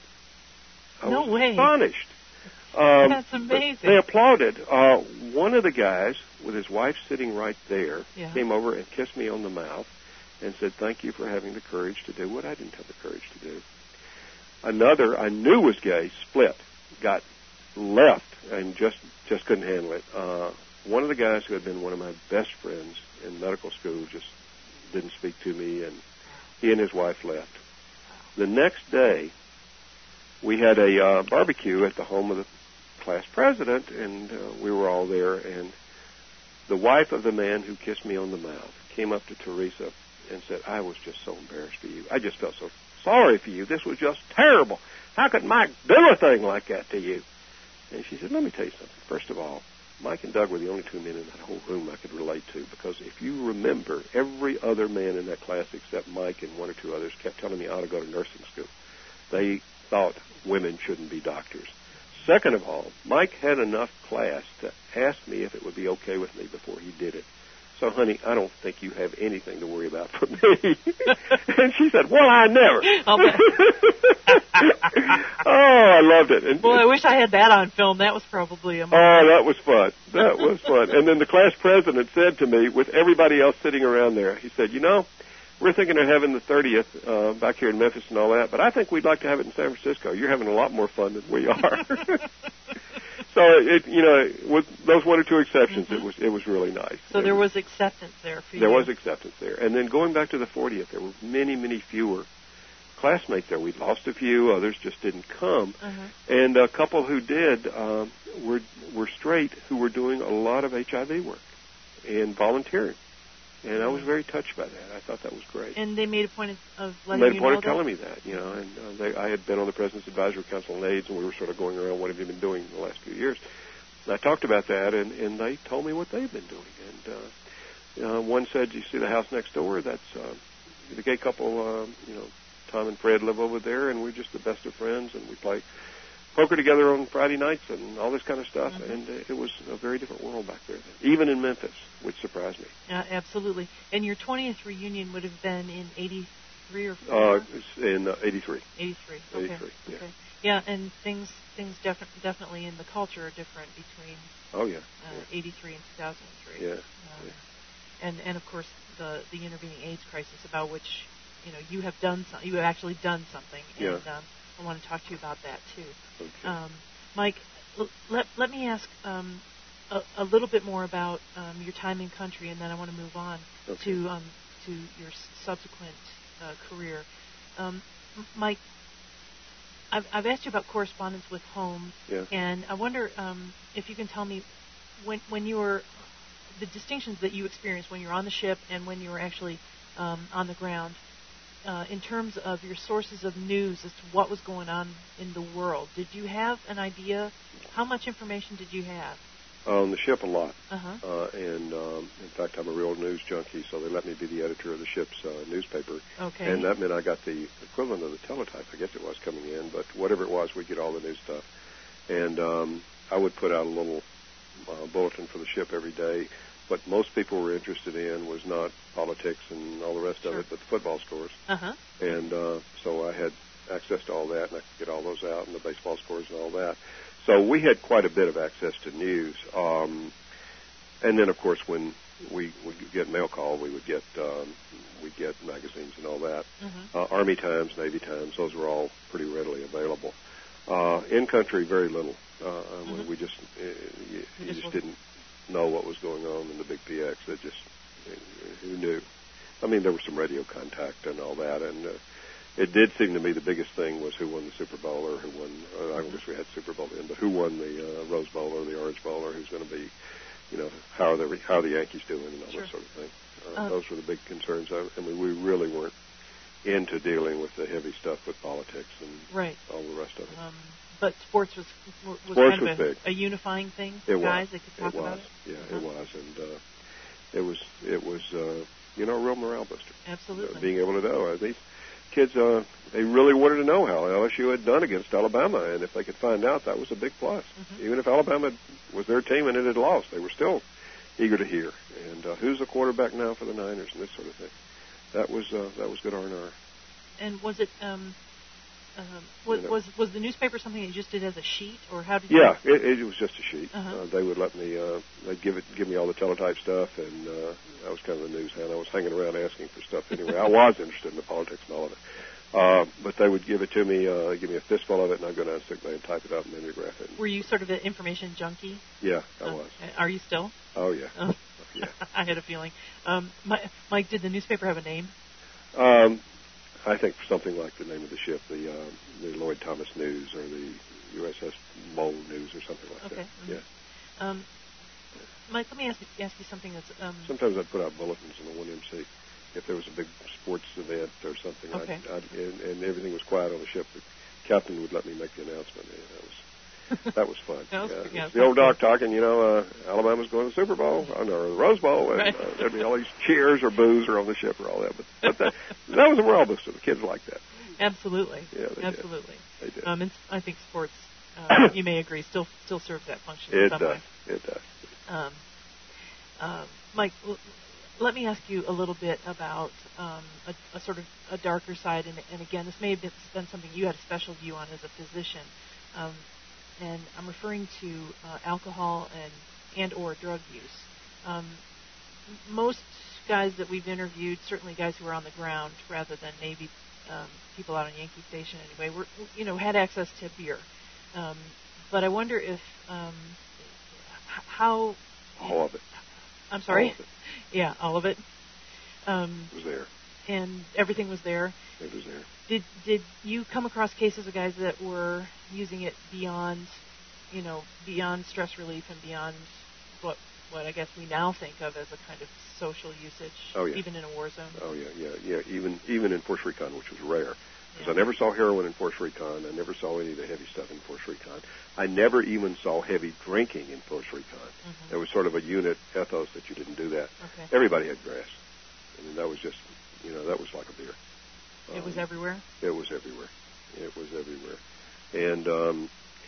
I was astonished. That's amazing. They applauded. One of the guys, with his wife sitting right there, came over and kissed me on the mouth and said, thank you for having the courage to do what I didn't have the courage to do. Another I knew was gay, split, got left, and just couldn't handle it. One of the guys who had been one of my best friends in medical school just didn't speak to me, and he and his wife left. The next day, we had a barbecue at the home of the class president, and we were all there, and the wife of the man who kissed me on the mouth came up to Teresa and said, I was just so embarrassed for you. I just felt so sorry for you. This was just terrible. How could Mike do a thing like that to you? And she said, let me tell you something. First of all, Mike and Doug were the only 2 men in that whole room I could relate to, because if you remember, every other man in that class except Mike and 1 or 2 others kept telling me I ought to go to nursing school. They thought women shouldn't be doctors. Second of all, Mike had enough class to ask me if it would be okay with me before he did it. So, honey, I don't think you have anything to worry about from me. And she said, well, I never. Oh, I loved it. And, I wish I had that on film. That was probably amazing. Oh, that was fun. That was fun. And then the class president said to me, with everybody else sitting around there, he said, we're thinking of having the 30th back here in Memphis and all that, but I think we'd like to have it in San Francisco. You're having a lot more fun than we are. So with those 1 or 2 exceptions, it was really nice. So there was acceptance there for you. There was acceptance there, and then going back to the 40th, there were many, many fewer classmates there. We lost a few; others just didn't come, and a couple who did were straight, who were doing a lot of HIV work and volunteering. And I was very touched by that. I thought that was great. And they made a point of letting you know that? Made a point of telling me that, And I had been on the President's Advisory Council on AIDS, and we were sort of going around, what have you been doing in the last few years? And I talked about that, and they told me what they've been doing. And one said, you see the house next door? That's the gay couple, Tom and Fred live over there, and we're just the best of friends, and we play poker together on Friday nights and all this kind of stuff. And it was a very different world back there, even in Memphis, which surprised me. Absolutely. And your 20th reunion would have been in 83 or 4? In 83. 83. Okay. 83. Yeah. Okay. Yeah, and things definitely in the culture are different between 83 and 2003. Yeah. And of course the intervening AIDS crisis, about which you have actually done something, and I want to talk to you about that too. Okay. Mike, let me ask a little bit more about your time in country, and then I want to move on to your subsequent career. Mike, I've asked you about correspondence with home, and I wonder if you can tell me when you were the distinctions that you experienced when you were on the ship and when you were actually on the ground, in terms of your sources of news as to what was going on in the world. Did you have an idea? How much information did you have? On the ship, a lot. Uh-huh. In fact, I'm a real news junkie, so they let me be the editor of the ship's newspaper. Okay. And that meant I got the equivalent of the teletype, I guess it was, coming in. But whatever it was, we'd get all the news stuff. And I would put out a little bulletin for the ship every day. What most people were interested in was not politics and all the rest of it, but the football scores. Uh-huh. And so I had access to all that, and I could get all those out, and the baseball scores and all that. So we had quite a bit of access to news. And then, of course, when we would get mail call, we'd get magazines and all that. Mm-hmm. Army Times, Navy Times, those were all pretty readily available. In country, very little. We just didn't know what was going on in the big PX. Who knew? I mean, there was some radio contact and all that, and it did seem to me the biggest thing was who won the Super Bowl, or who won, I wish we had Super Bowl then, but who won the Rose Bowl or the Orange Bowl, or who's going to be, how are the Yankees doing and all that sort of thing. Those were the big concerns. I mean, we really weren't into dealing with the heavy stuff with politics and all the rest of it. But sports was kind of a unifying thing for guys that could talk about it? Yeah, it was. And it was a real morale buster. Absolutely. Being able to know. These kids, they really wanted to know how LSU had done against Alabama, and if they could find out, that was a big plus. Mm-hmm. Even if Alabama was their team and it had lost, they were still eager to hear. And who's the quarterback now for the Niners and this sort of thing. That was good R&R. And was it was the newspaper something that you just did as a sheet, or how did you? Yeah, it was just a sheet. Uh-huh. They would let me. They'd give me all the teletype stuff, and I was kind of a news hound. I was hanging around asking for stuff anyway. I was interested in the politics and all of it. But they would give it to me, give me a fistful of it, and I'd go down and and type it up and mimeograph it. Were you sort of an information junkie? Yeah, I was. Are you still? Oh, yeah. Oh. Yeah. I had a feeling. Mike, did the newspaper have a name? I think something like the name of the ship, the Lloyd Thomas News or the USS Bowl News or something like that. Mm-hmm. Yeah. Mike, let me ask you something that's... Sometimes I'd put out bulletins in the 1MC if there was a big sports event or something. Okay. And everything was quiet on the ship. The captain would let me make the announcement. That was fun. The old doc talking, Alabama's going to the Super Bowl or the Rose Bowl, and there'd be all these cheers or boos or on the ship or all that. But that was a morale booster. The kids liked that. Absolutely. Yeah, absolutely. They did. And I think sports, you may agree, still serves that function. It in some does. way. It does. Mike, let me ask you a little bit about a sort of a darker side, and again, this may have been something you had a special view on as a physician. And I'm referring to alcohol and or drug use. Most guys that we've interviewed, certainly guys who were on the ground rather than Navy people out on Yankee Station anyway, had access to beer. But I wonder if how all of it. I'm sorry. All of it. Yeah, all of it. Was there. And everything was there. It was there. Did you come across cases of guys that were using it beyond stress relief and beyond what I guess we now think of as a kind of social usage, even in a war zone? Oh yeah. Even in Force Recon, which was rare, because I never saw heroin in Force Recon. I never saw any of the heavy stuff in Force Recon. I never even saw heavy drinking in Force Recon. Mm-hmm. There was sort of a unit ethos that you didn't do that. Okay. Everybody had grass. I mean, that was just that was like a beer. It was everywhere? It was everywhere. And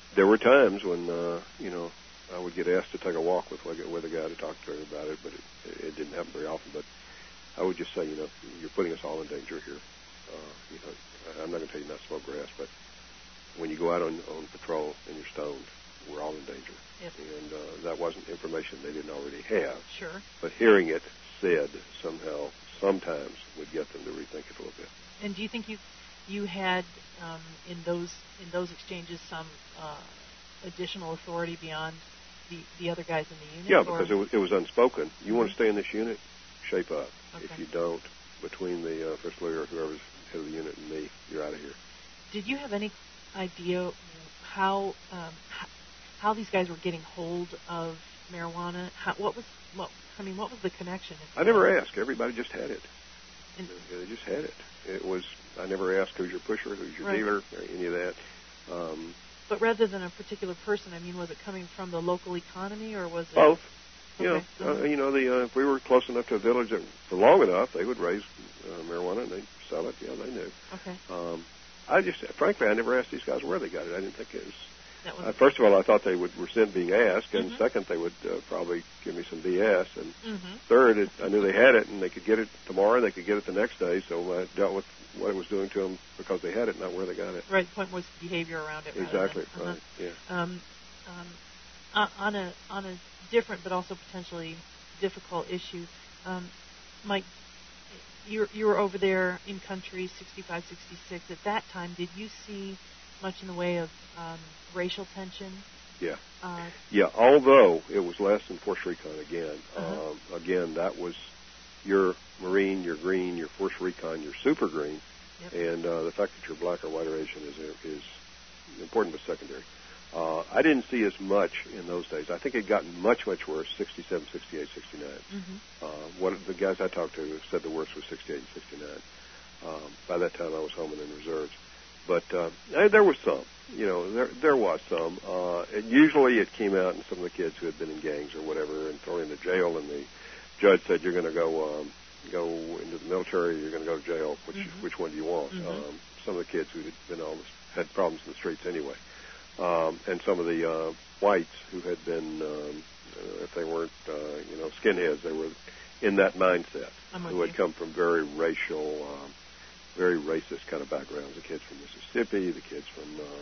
there were times when, I would get asked to take a walk with a guy to talk to her about it, but it didn't happen very often. But I would just say, you're putting us all in danger here. I'm not going to tell you not to smoke grass, but when you go out on patrol and you're stoned, we're all in danger. Yep. And that wasn't information they didn't already have. Sure. But hearing it said somehow, sometimes would get them to rethink it a little bit. And do you think you had in those exchanges some additional authority beyond the other guys in the unit? Yeah, because it was unspoken. You want to stay in this unit? Shape up. Okay. If you don't, between the first lawyer or whoever's head of the unit and me, you're out of here. Did you have any idea how these guys were getting hold of marijuana? What was the connection? I never asked. Everybody just had it. They just had it. I never asked who's your pusher, who's your dealer, or any of that. But rather than a particular person, was it coming from the local economy, or was it both? Okay. If we were close enough to a village that for long enough, they would raise marijuana and they'd sell it. Yeah, they knew. Okay. Frankly, I never asked these guys where they got it. I didn't think it was. First of all, I thought they were sent being asked, and second, they would probably give me some BS, and third, I knew they had it, and they could get it tomorrow, they could get it the next day, so I dealt with what it was doing to them because they had it, not where they got it. Right. The point was behavior around it. Exactly. Right. Yeah. On a different but also potentially difficult issue, Mike, you were over there in country 65, 66. At that time, did you see much in the way of racial tension? Yeah. Although it was less than Force Recon again. Again, that was your Marine, your Green, your Force Recon, your Super Green, and the fact that you're black or white or Asian is important but secondary. I didn't see as much in those days. I think it had gotten much, much worse, 67, 68, 69. One of the guys I talked to said the worst was 68 and 69. By that time, I was home and in reserves. But there was some. There was some. Usually it came out in some of the kids who had been in gangs or whatever and thrown into jail, and the judge said, you're going to go into the military, or you're going to go to jail. Which one do you want? Some of the kids who had problems in the streets anyway. And some of the whites who had been, if they weren't, skinheads, they were in that mindset, who had come from very racial, very racist kind of backgrounds. The kids from Mississippi, the kids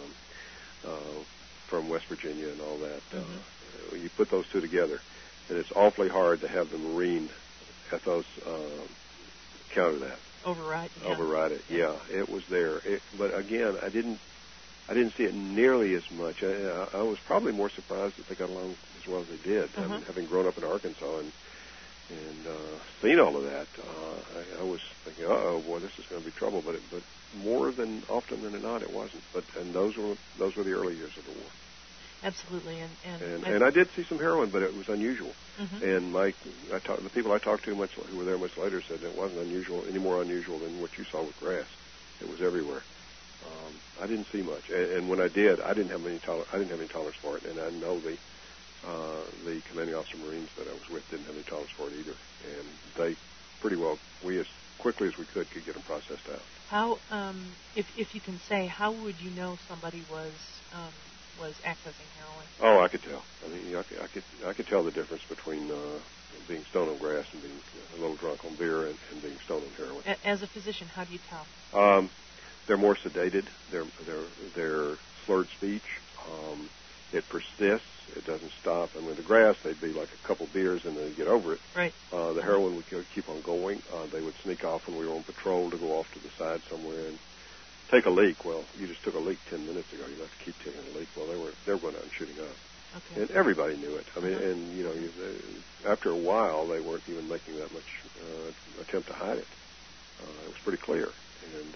from West Virginia and all that. You put those two together, and it's awfully hard to have the Marine ethos counter that. Override it. Yeah, it was there. But again, I didn't see it nearly as much. I was probably more surprised that they got along as well as they did. Having grown up in Arkansas and seen all of that, I was thinking, boy, this is going to be trouble. But more than often than not, it wasn't. And those were the early years of the war. Absolutely, and I did see some heroin, but it was unusual. And the people I talked to who were there much later said it wasn't any more unusual than what you saw with grass. It was everywhere. I didn't see much, and when I did, I didn't have any tolerance for it. And I know the commanding officer Marines that I was with didn't have any tolerance for it either. And they we as quickly as we could get them processed out. How, if you can say, how would you know somebody was accessing heroin? Oh, I could tell. I could tell the difference between being stoned on grass and being a little drunk on beer and being stoned on heroin. As a physician, how do you tell? They're more sedated. They're slurred speech. It persists. It doesn't stop. And with the grass, they'd be like a couple beers and they'd get over it. Right. The heroin would keep on going. They would sneak off when we were on patrol to go off to the side somewhere and take a leak. Well, you just took a leak 10 minutes ago. You have to keep taking a leak. Well, they were going out and shooting up. Okay. And everybody knew it. And after a while, they weren't even making that much attempt to hide it. It was pretty clear. And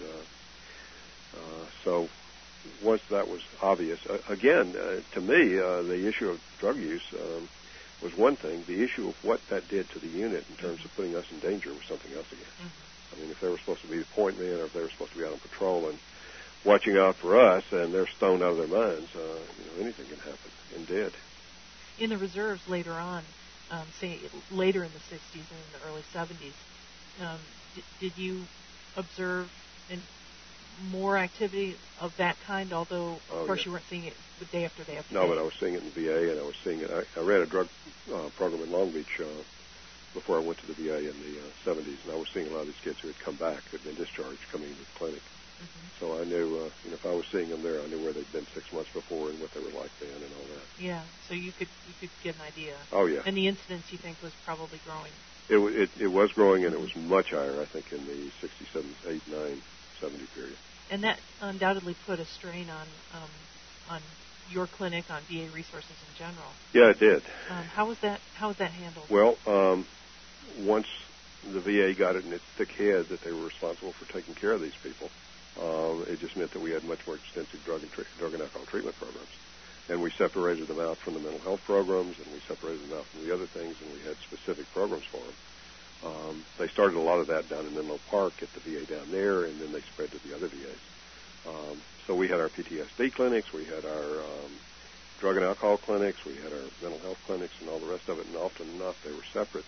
so once that was obvious, again, to me, the issue of drug use was one thing. The issue of what that did to the unit in terms of putting us in danger was something else again. If they were supposed to be the point man, or if they were supposed to be out on patrol and watching out for us, and they're stoned out of their minds, anything can happen, and did. In the reserves later on, say later in the 60s and in the early 70s, did you observe more activity of that kind, although, of course, yeah. you weren't seeing it day after day after No, day? but I was seeing it in the VA, and I was seeing it. I ran a drug program in Long Beach before I went to the VA in the 70s, and I was seeing a lot of these kids who had come back, who had been discharged, coming into the clinic. Mm-hmm. So I knew, if I was seeing them there, I knew where they'd been 6 months before and what they were like then and all that. Yeah, so you could get an idea. Oh, yeah. And the incidence, you think, was probably growing? It was growing, and it was much higher, I think, in the 67, 8, 9, 70 period. And that undoubtedly put a strain on your clinic, on VA resources in general. Yeah, it did. How was that handled? Well, once the VA got it in its thick head that they were responsible for taking care of these people, it just meant that we had much more extensive drug and alcohol treatment programs. And we separated them out from the mental health programs, and we separated them out from the other things, and we had specific programs for them. They started a lot of that down in Menlo Park at the VA down there, and then they spread to the other VAs. So we had our PTSD clinics, we had our drug and alcohol clinics, we had our mental health clinics, and all the rest of it, and often enough they were separate.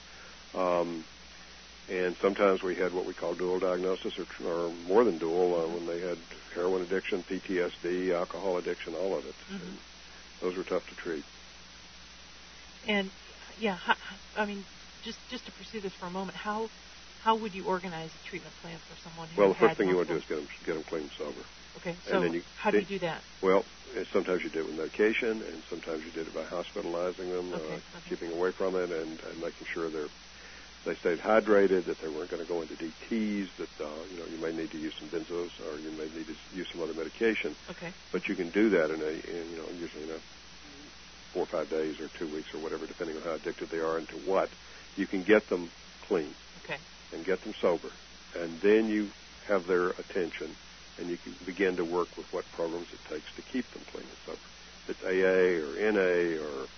And sometimes we had what we call dual diagnosis, or more than dual, when they had heroin addiction, PTSD, alcohol addiction, all of it. Mm-hmm. And those were tough to treat. And, yeah, just to pursue this for a moment, how would you organize a treatment plan for someone who Well, the had first thing you want to multiple... do is get them clean and sober. Okay, so how do you do that? Well, sometimes you do it with medication, and sometimes you did it by hospitalizing them, keeping away from it, and making sure they stayed hydrated, that they weren't going to go into DTs, that you may need to use some benzos, or you may need to use some other medication. Okay. But you can do that usually in 4 or 5 days or 2 weeks or whatever, depending on how addicted they are and to what. You can get them clean. Okay. And get them sober, and then you have their attention, and you can begin to work with what programs it takes to keep them clean and sober. If it's AA or NA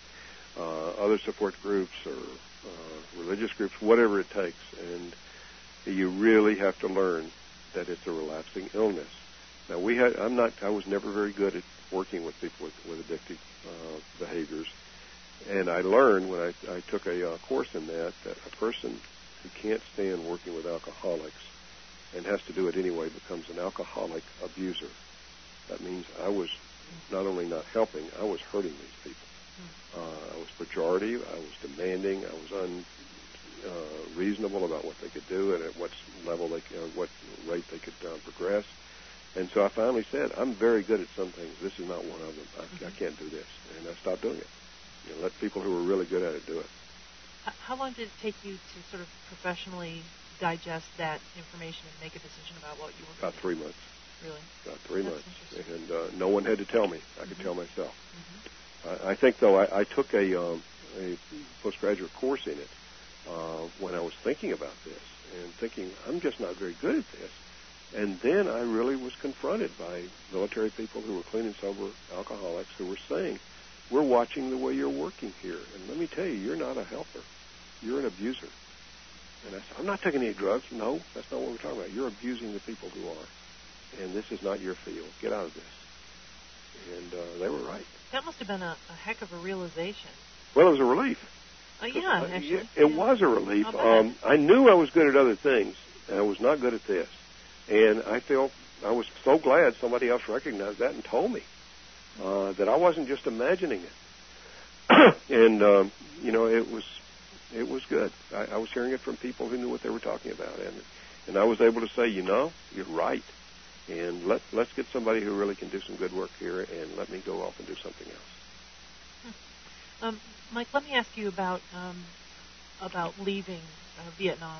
or other support groups or religious groups, whatever it takes, and you really have to learn that it's a relapsing illness. Now I was never very good at working with people with addictive behaviors, and I learned when I took a course in that a person who can't stand working with alcoholics and has to do it anyway becomes an alcoholic abuser. That means I was not only not helping, I was hurting these people. I was pejorative, I was demanding, I was unreasonable about what they could do and at what level what rate they could progress. And so I finally said, I'm very good at some things. This is not one of them. I can't do this. And I stopped doing it. Let people who are really good at it do it. How long did it take you to sort of professionally digest that information and make a decision about what you were About 3 months. Really? About 3 That's months. And no one had to tell me. I could tell myself. I think, though, I took a postgraduate course in it when I was thinking about this and thinking, I'm just not very good at this. And then I really was confronted by military people who were clean and sober alcoholics who were saying, we're watching the way you're working here. And let me tell you, you're not a helper. You're an abuser. And I said, I'm not taking any drugs. No, that's not what we're talking about. You're abusing the people who are. And this is not your field. Get out of this. And they were right. That must have been a heck of a realization. Well, it was a relief. Yeah, actually. It was a relief. I knew I was good at other things, and I was not good at this. And I was so glad somebody else recognized that and told me that I wasn't just imagining it. And, it was good. I was hearing it from people who knew what they were talking about. And I was able to say, you're right. And let's get somebody who really can do some good work here, and let me go off and do something else. Mike, let me ask you about leaving Vietnam.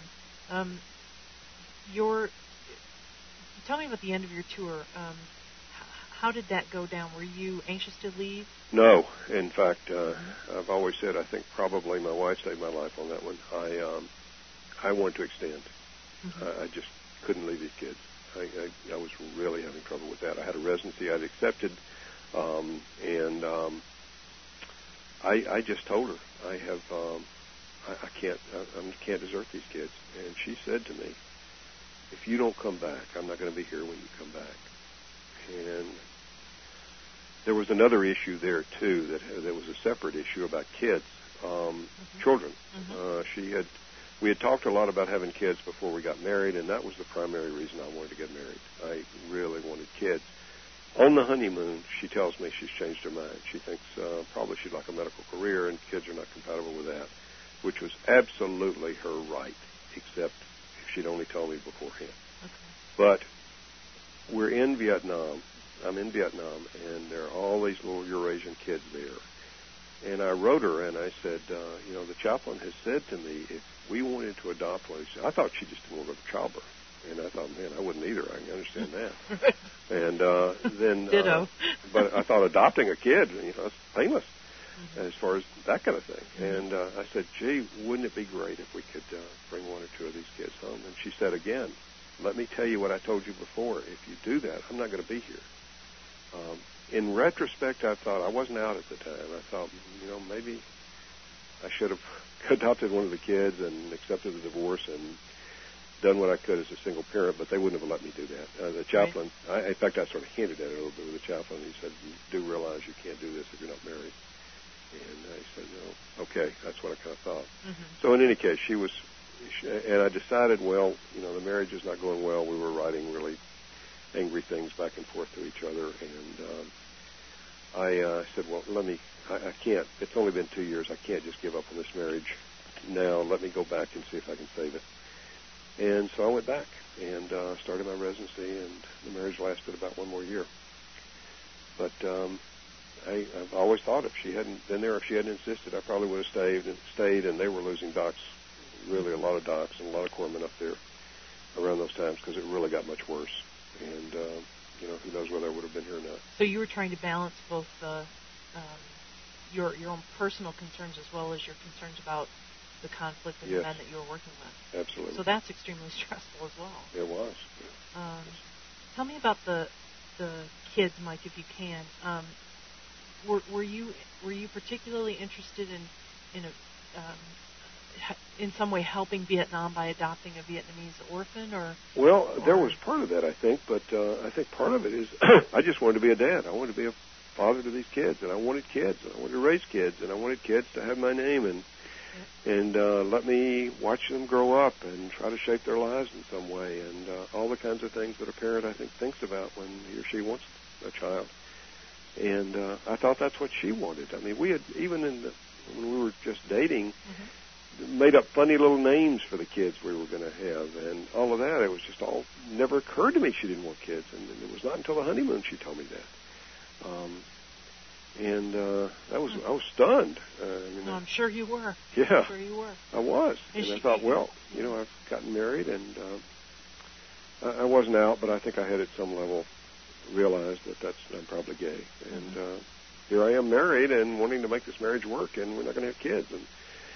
Tell me about the end of your tour. How did that go down? Were you anxious to leave? No. In fact, I've always said I think probably my wife saved my life on that one. I wanted to extend. I just couldn't leave these kids. I was really having trouble with that. I had a residency I'd accepted, and I just told her I can't desert these kids. And she said to me, if you don't come back, I'm not going to be here when you come back. And there was another issue there too. That was a separate issue about kids, children. She had we had talked a lot about having kids before we got married, and that was the primary reason I wanted to get married. I really wanted kids. On the honeymoon, she tells me she's changed her mind. She thinks probably she'd like a medical career, and kids are not compatible with that, which was absolutely her right, except if she'd only told me beforehand. Okay. But we're in Vietnam. I'm in Vietnam, and there are all these little Eurasian kids there. And I wrote her, and I said, the chaplain has said to me, if we wanted to adopt one, I thought she just didn't want to go to childbirth. And I thought, man, I wouldn't either. I can understand that. And then, ditto. But I thought adopting a kid, it's painless as far as that kind of thing. And I said, gee, wouldn't it be great if we could bring one or two of these kids home? And she said again, let me tell you what I told you before. If you do that, I'm not going to be here. In retrospect, I thought I wasn't out at the time. I thought, maybe I should have adopted one of the kids and accepted the divorce and done what I could as a single parent, but they wouldn't have let me do that. The chaplain, in fact, I sort of hinted at it a little bit with the chaplain. He said, you do realize you can't do this if you're not married. And I said, no, okay, that's what I kind of thought. Mm-hmm. So in any case, and I decided, the marriage is not going well. We were writing really angry things back and forth to each other, and I said, I can't, it's only been 2 years, I can't just give up on this marriage now. Let me go back and see if I can save it. And so I went back and started my residency, and the marriage lasted about 1 more year. But I've always thought if she hadn't been there, if she hadn't insisted, I probably would have stayed, and they were losing docs, really a lot of docs and a lot of corpsmen up there around those times because it really got much worse. And, who knows whether I would have been here or not. So you were trying to balance both your own personal concerns as well as your concerns about the conflict and the men that you were working with. Absolutely. So that's extremely stressful as well. It was. Tell me about the kids, Mike, if you can. Were you particularly interested in some way helping Vietnam by adopting a Vietnamese orphan, or? Well, there was part of that, I think, but I think part of it is I just wanted to be a dad. I wanted to be a father to these kids, and I wanted kids, and I wanted to raise kids, and I wanted kids to have my name and let me watch them grow up and try to shape their lives in some way, and all the kinds of things that a parent, I think, thinks about when he or she wants a child. And I thought that's what she wanted. I mean, we had, even when we were just dating, made up funny little names for the kids we were going to have, and all of that. It was just all never occurred to me she didn't want kids, and it was not until the honeymoon she told me that. I was stunned. I'm sure you were. Yeah, I'm sure you were. I was, and I thought, I've gotten married, and I wasn't out, but I think I had at some level realized that I'm probably gay, and here I am married and wanting to make this marriage work, and we're not going to have kids, and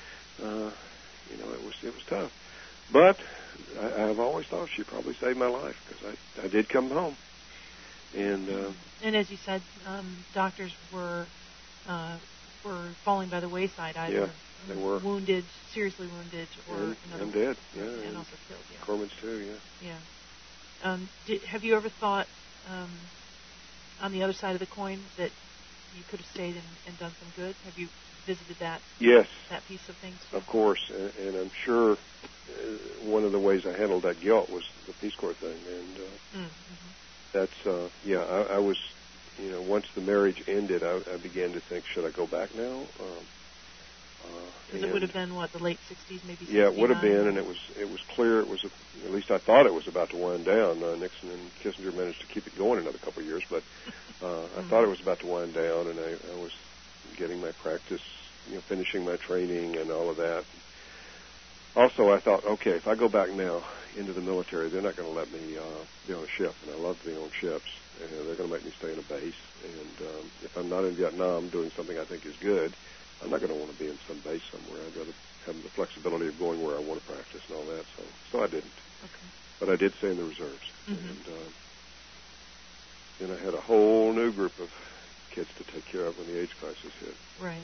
it was tough. But I've always thought she probably saved my life because I did come home. And as you said, doctors were falling by the wayside, either they were wounded, seriously wounded, or and dead, and also killed. Yeah, Corpsmen too. Yeah. Have you ever thought on the other side of the coin that you could have stayed and done some good? Have you visited that? Yes. That piece of things? Of course, and I'm sure one of the ways I handled that guilt was the Peace Corps thing, and that's I was, once the marriage ended, I began to think, should I go back now? Because it would have been the late '60s, maybe. 69? Yeah, it would have been, and it was clear at least I thought it was about to wind down. Nixon and Kissinger managed to keep it going another couple of years, but I thought it was about to wind down, and I was getting my practice, finishing my training and all of that. Also, I thought, okay, if I go back now into the military, they're not going to let me be on a ship, and I love being on ships, and they're going to make me stay in a base. And if I'm not in Vietnam doing something I think is good, I'm not going to want to be in some base somewhere. I'd rather have the flexibility of going where I want to practice and all that. So I didn't. Okay. But I did stay in the reserves. And then I had a whole new group of kids to take care of when the AIDS crisis hit. Right.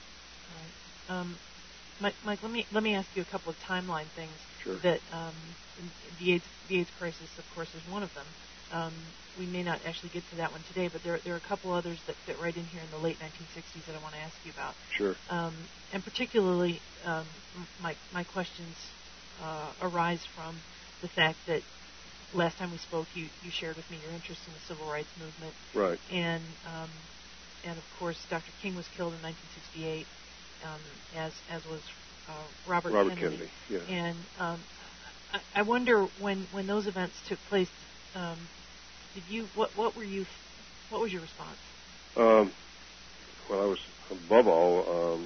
Mike, let me ask you a couple of timeline things. Sure. That the AIDS crisis, of course, is one of them. We may not actually get to that one today, but there are a couple others that fit right in here in the late 1960s that I want to ask you about. Sure. And particularly, my questions arise from the fact that last time we spoke, you shared with me your interest in the civil rights movement. Right. And of course, Dr. King was killed in 1968, as was Robert Kennedy. Yeah. And I wonder when those events took place, what was your response? Well, I was above all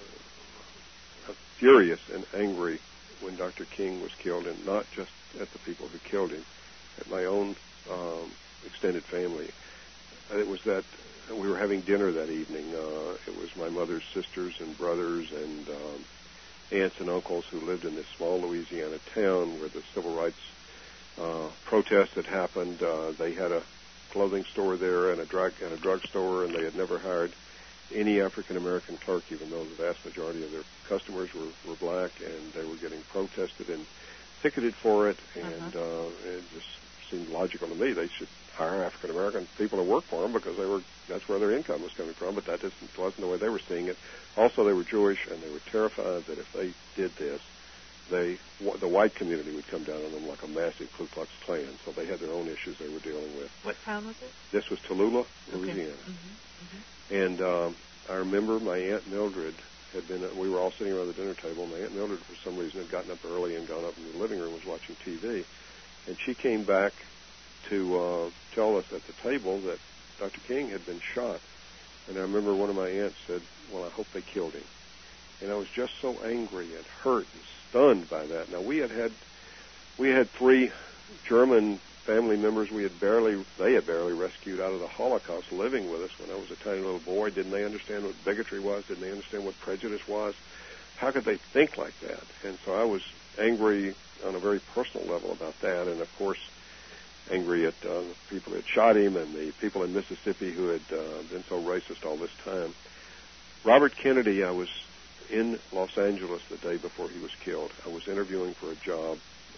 furious and angry when Dr. King was killed, and not just at the people who killed him, at my own extended family. It was that we were having dinner that evening. It was my mother's sisters and brothers and aunts and uncles who lived in this small Louisiana town where the civil rights protest had happened. They had a clothing store there and a drug store, and they had never hired any African-American clerk, even though the vast majority of their customers were black, and they were getting protested and ticketed for it, and it just seemed logical to me. They should hire African-American people to work for them because that's where their income was coming from, but that wasn't the way they were seeing it. Also, they were Jewish, and they were terrified that if they did this, the white community would come down on them like a massive Ku Klux Klan, so they had their own issues they were dealing with. What town was it? This was Tallulah, Louisiana. And I remember my Aunt Mildred we were all sitting around the dinner table. My Aunt Mildred, for some reason, had gotten up early and gone up in the living room, was watching TV. And she came back to tell us at the table that Dr. King had been shot. And I remember one of my aunts said, "Well, I hope they killed him." And I was just so angry and hurt and stunned by that. Now, we had 3 German family members they had barely rescued out of the Holocaust living with us when I was a tiny little boy. Didn't they understand what bigotry was? Didn't they understand what prejudice was? How could they think like that? And so I was angry on a very personal level about that, and of course angry at the people who had shot him and the people in Mississippi who had been so racist all this time. Robert Kennedy, I was in Los Angeles the day before he was killed. I was interviewing for a job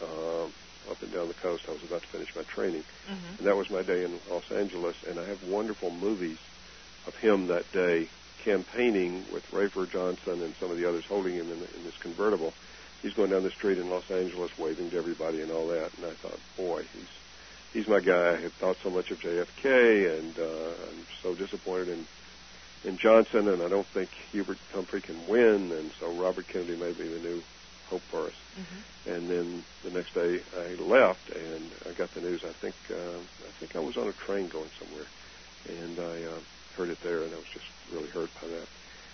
up and down the coast. I was about to finish my training. And that was my day in Los Angeles, and I have wonderful movies of him that day campaigning with Rafer Johnson and some of the others holding him in this convertible. He's going down the street in Los Angeles waving to everybody and all that, and I thought, boy, he's my guy. I had thought so much of JFK, and I'm so disappointed in Johnson, and I don't think Hubert Humphrey can win, and so Robert Kennedy may be the new hope for us. And then the next day I left, and I got the news. I think I was on a train going somewhere, and I heard it there, and I was just really hurt by that.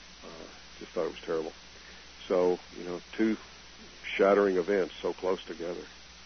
Just thought it was terrible. So, 2 shattering events so close together.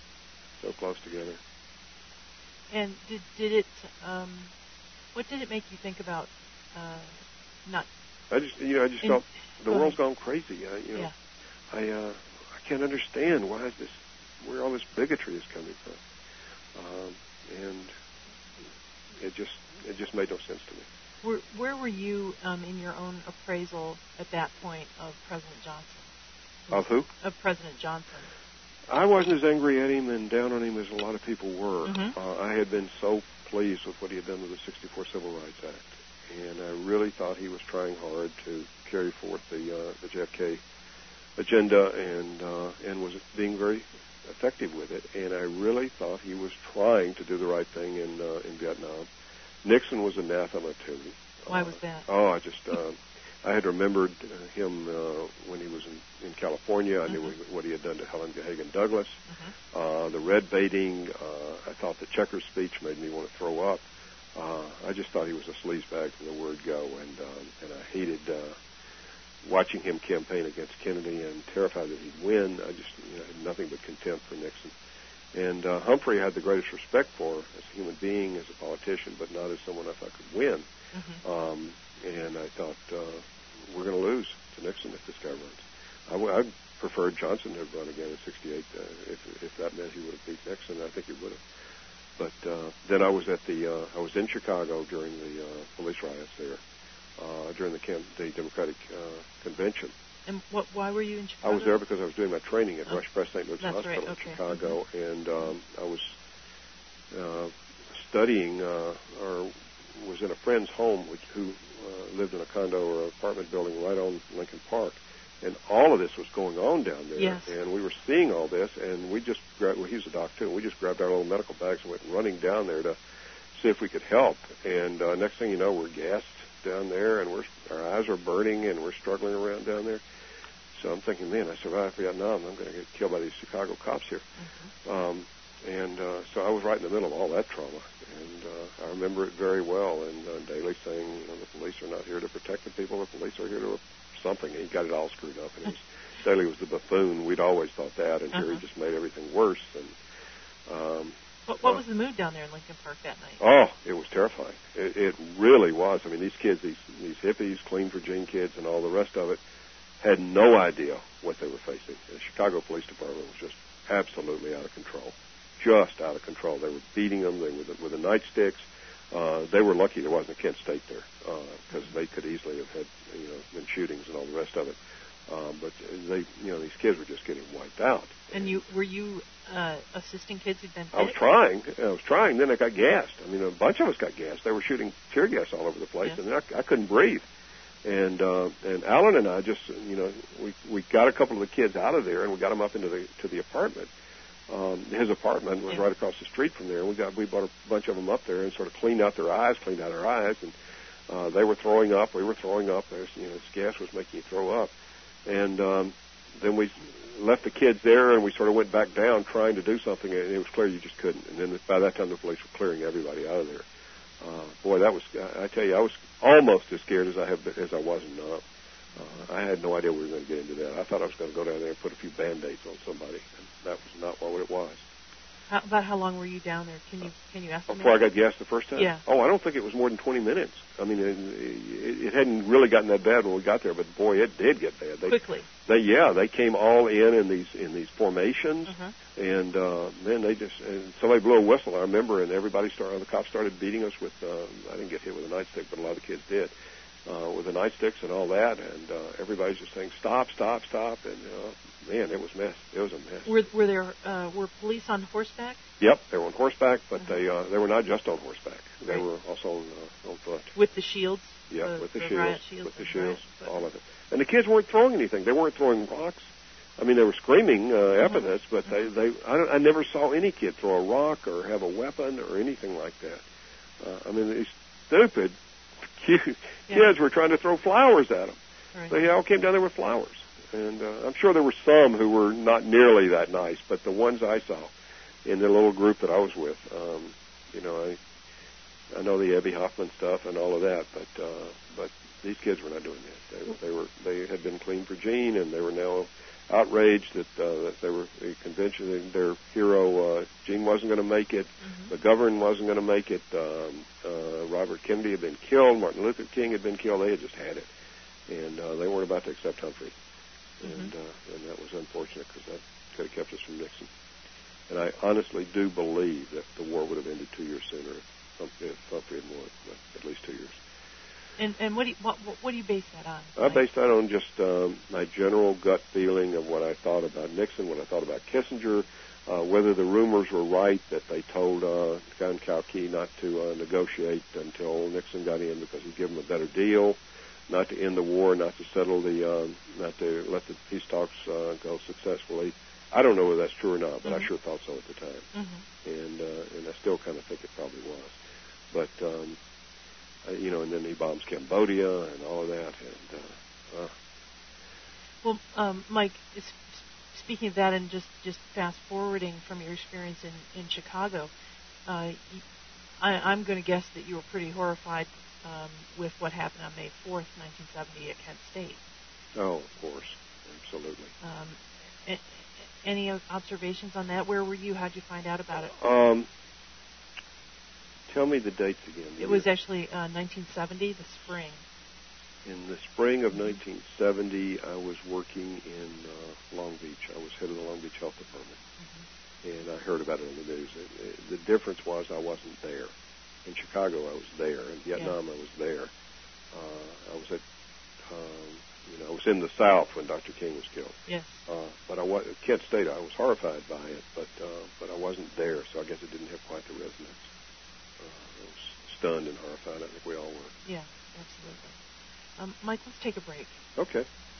And did it? What did it make you think about not? I just felt the world's gone crazy. I can't understand where all this bigotry is coming from, and it just made no sense to me. Where were you in your own appraisal at that point of President Johnson? Of who? Of President Johnson. I wasn't as angry at him and down on him as a lot of people were. I had been so pleased with what he had done with the '64 Civil Rights Act, and I really thought he was trying hard to carry forth the JFK agenda and was being very effective with it. And I really thought he was trying to do the right thing in Vietnam. Nixon was anathema to me. Why was that? I had remembered him when he was in California. I knew what he had done to Helen Gahagan Douglas. The red baiting, I thought the Checkers speech made me want to throw up. I just thought he was a sleazebag from the word go, and I hated watching him campaign against Kennedy and terrified that he'd win. I just had nothing but contempt for Nixon. And Humphrey I had the greatest respect for as a human being, as a politician, but not as someone I thought could win. And I thought, we're going to lose to Nixon if this guy runs. I preferred Johnson to have run again in '68 if that meant he would have beat Nixon. I think he would have. But then I was I was in Chicago during the police riots there, during the Democratic convention. And why were you in Chicago? I was there because I was doing my training at Rush Preston St. Luke's Hospital in Chicago, and I was studying or was in a friend's home who lived in a condo or apartment building right on Lincoln Park, And all of this was going on down there. Yes. And we were seeing all this, and we just grabbed, well, he's a doc too, and we just grabbed our little medical bags and went running down there to see if we could help. And next thing you know, we're gassed down there, and our eyes are burning, and we're struggling around down there. So I'm thinking, man, I survived Vietnam. I'm going to get killed by these Chicago cops here. So I was right in the middle of all that trauma. And I remember it very well. And Daley saying, the police are not here to protect the people. The police are here to something. And he got it all screwed up. And Daley was the buffoon. We'd always thought that. And here he just made everything worse. And what was the mood down there in Lincoln Park that night? Oh, it was terrifying. It really was. I mean, these kids, these hippies, Clean Virginia kids, and all the rest of it, had no idea what they were facing. The Chicago Police Department was just absolutely out of control. Just out of control. They were beating them. They were with the nightsticks. They were lucky there wasn't a Kent State there, because they could easily have had, been shootings and all the rest of it. But these kids were just getting wiped out. And were you assisting kids who'd been hit? I was trying. Then I got gassed. I mean, a bunch of us got gassed. They were shooting tear gas all over the place, and I couldn't breathe. And Alan and I just, we got a couple of the kids out of there, and we got them up into the apartment. His apartment was right across the street from there. We brought a bunch of them up there and sort of cleaned out our eyes, and they were throwing up. We were throwing up. This gas was making you throw up. And then we left the kids there, and we sort of went back down trying to do something, and it was clear you just couldn't. And then by that time, the police were clearing everybody out of there. Boy, that was, I tell you, I was almost as scared as I was in Nam. I had no idea we were going to get into that. I thought I was going to go down there and put a few Band-Aids on somebody, and that was not what it was. About how long were you down there? Can you estimate? Before I got gassed the first time? Yeah. Oh, I don't think it was more than 20 minutes. I mean, it hadn't really gotten that bad when we got there, but boy, it did get bad. Quickly. They came all in these formations, and then somebody blew a whistle. I remember, and the cops started beating us with. I didn't get hit with a nightstick, but a lot of the kids did. With the nightsticks and all that, and everybody's just saying, stop, and man, it was a mess. Were police on horseback? Yep, they were on horseback, but they were not just on horseback. They were also on foot. With the shields? Yeah, with the shields. With the shields, all of it. And the kids weren't throwing anything. They weren't throwing rocks. I mean, they were screaming epithets, but I never saw any kid throw a rock or have a weapon or anything like that. I mean, these stupid kids were trying to throw flowers at them. Right. They all came down there with flowers. And I'm sure there were some who were not nearly that nice, but the ones I saw in the little group that I was with, I know the Abby Hoffman stuff and all of that, but these kids were not doing that. They had been Clean Virginia, and they were now outraged that they were convinced that their hero Gene wasn't going to make it, McGovern wasn't going to make it, Robert Kennedy had been killed, Martin Luther King had been killed. They had just had it, and they weren't about to accept Humphrey, and that was unfortunate because that could have kept us from Nixon. And I honestly do believe that the war would have ended 2 years sooner if Humphrey had won, but at least 2 years. And what do you base that on? I base that on just my general gut feeling of what I thought about Nixon, what I thought about Kissinger, whether the rumors were right that they told John Kauke not to negotiate until Nixon got in because he'd give him a better deal, not to end the war, not to settle not to let the peace talks go successfully. I don't know whether that's true or not, but I sure thought so at the time, and I still kind of think it probably was, but. And then he bombs Cambodia and all of that. And well, Mike, speaking of that, and just fast forwarding from your experience in Chicago, I'm going to guess that you were pretty horrified with what happened on May 4th, 1970, at Kent State. Oh, of course, absolutely. Any observations on that? Where were you? How'd you find out about it? Tell me the dates again. It was actually 1970, the spring. In the spring of 1970, I was working in Long Beach. I was head of the Long Beach Health Department, and I heard about it on the news. The difference was I wasn't there. In Chicago, I was there. In Vietnam, I was there. I was at, I was in the South when Dr. King was killed. Yes. But at Kent State, I was horrified by it, but I wasn't there, so I guess it didn't have quite the resonance. I was stunned and horrified. I think we all were. Yeah, absolutely. Mike, let's take a break. Okay.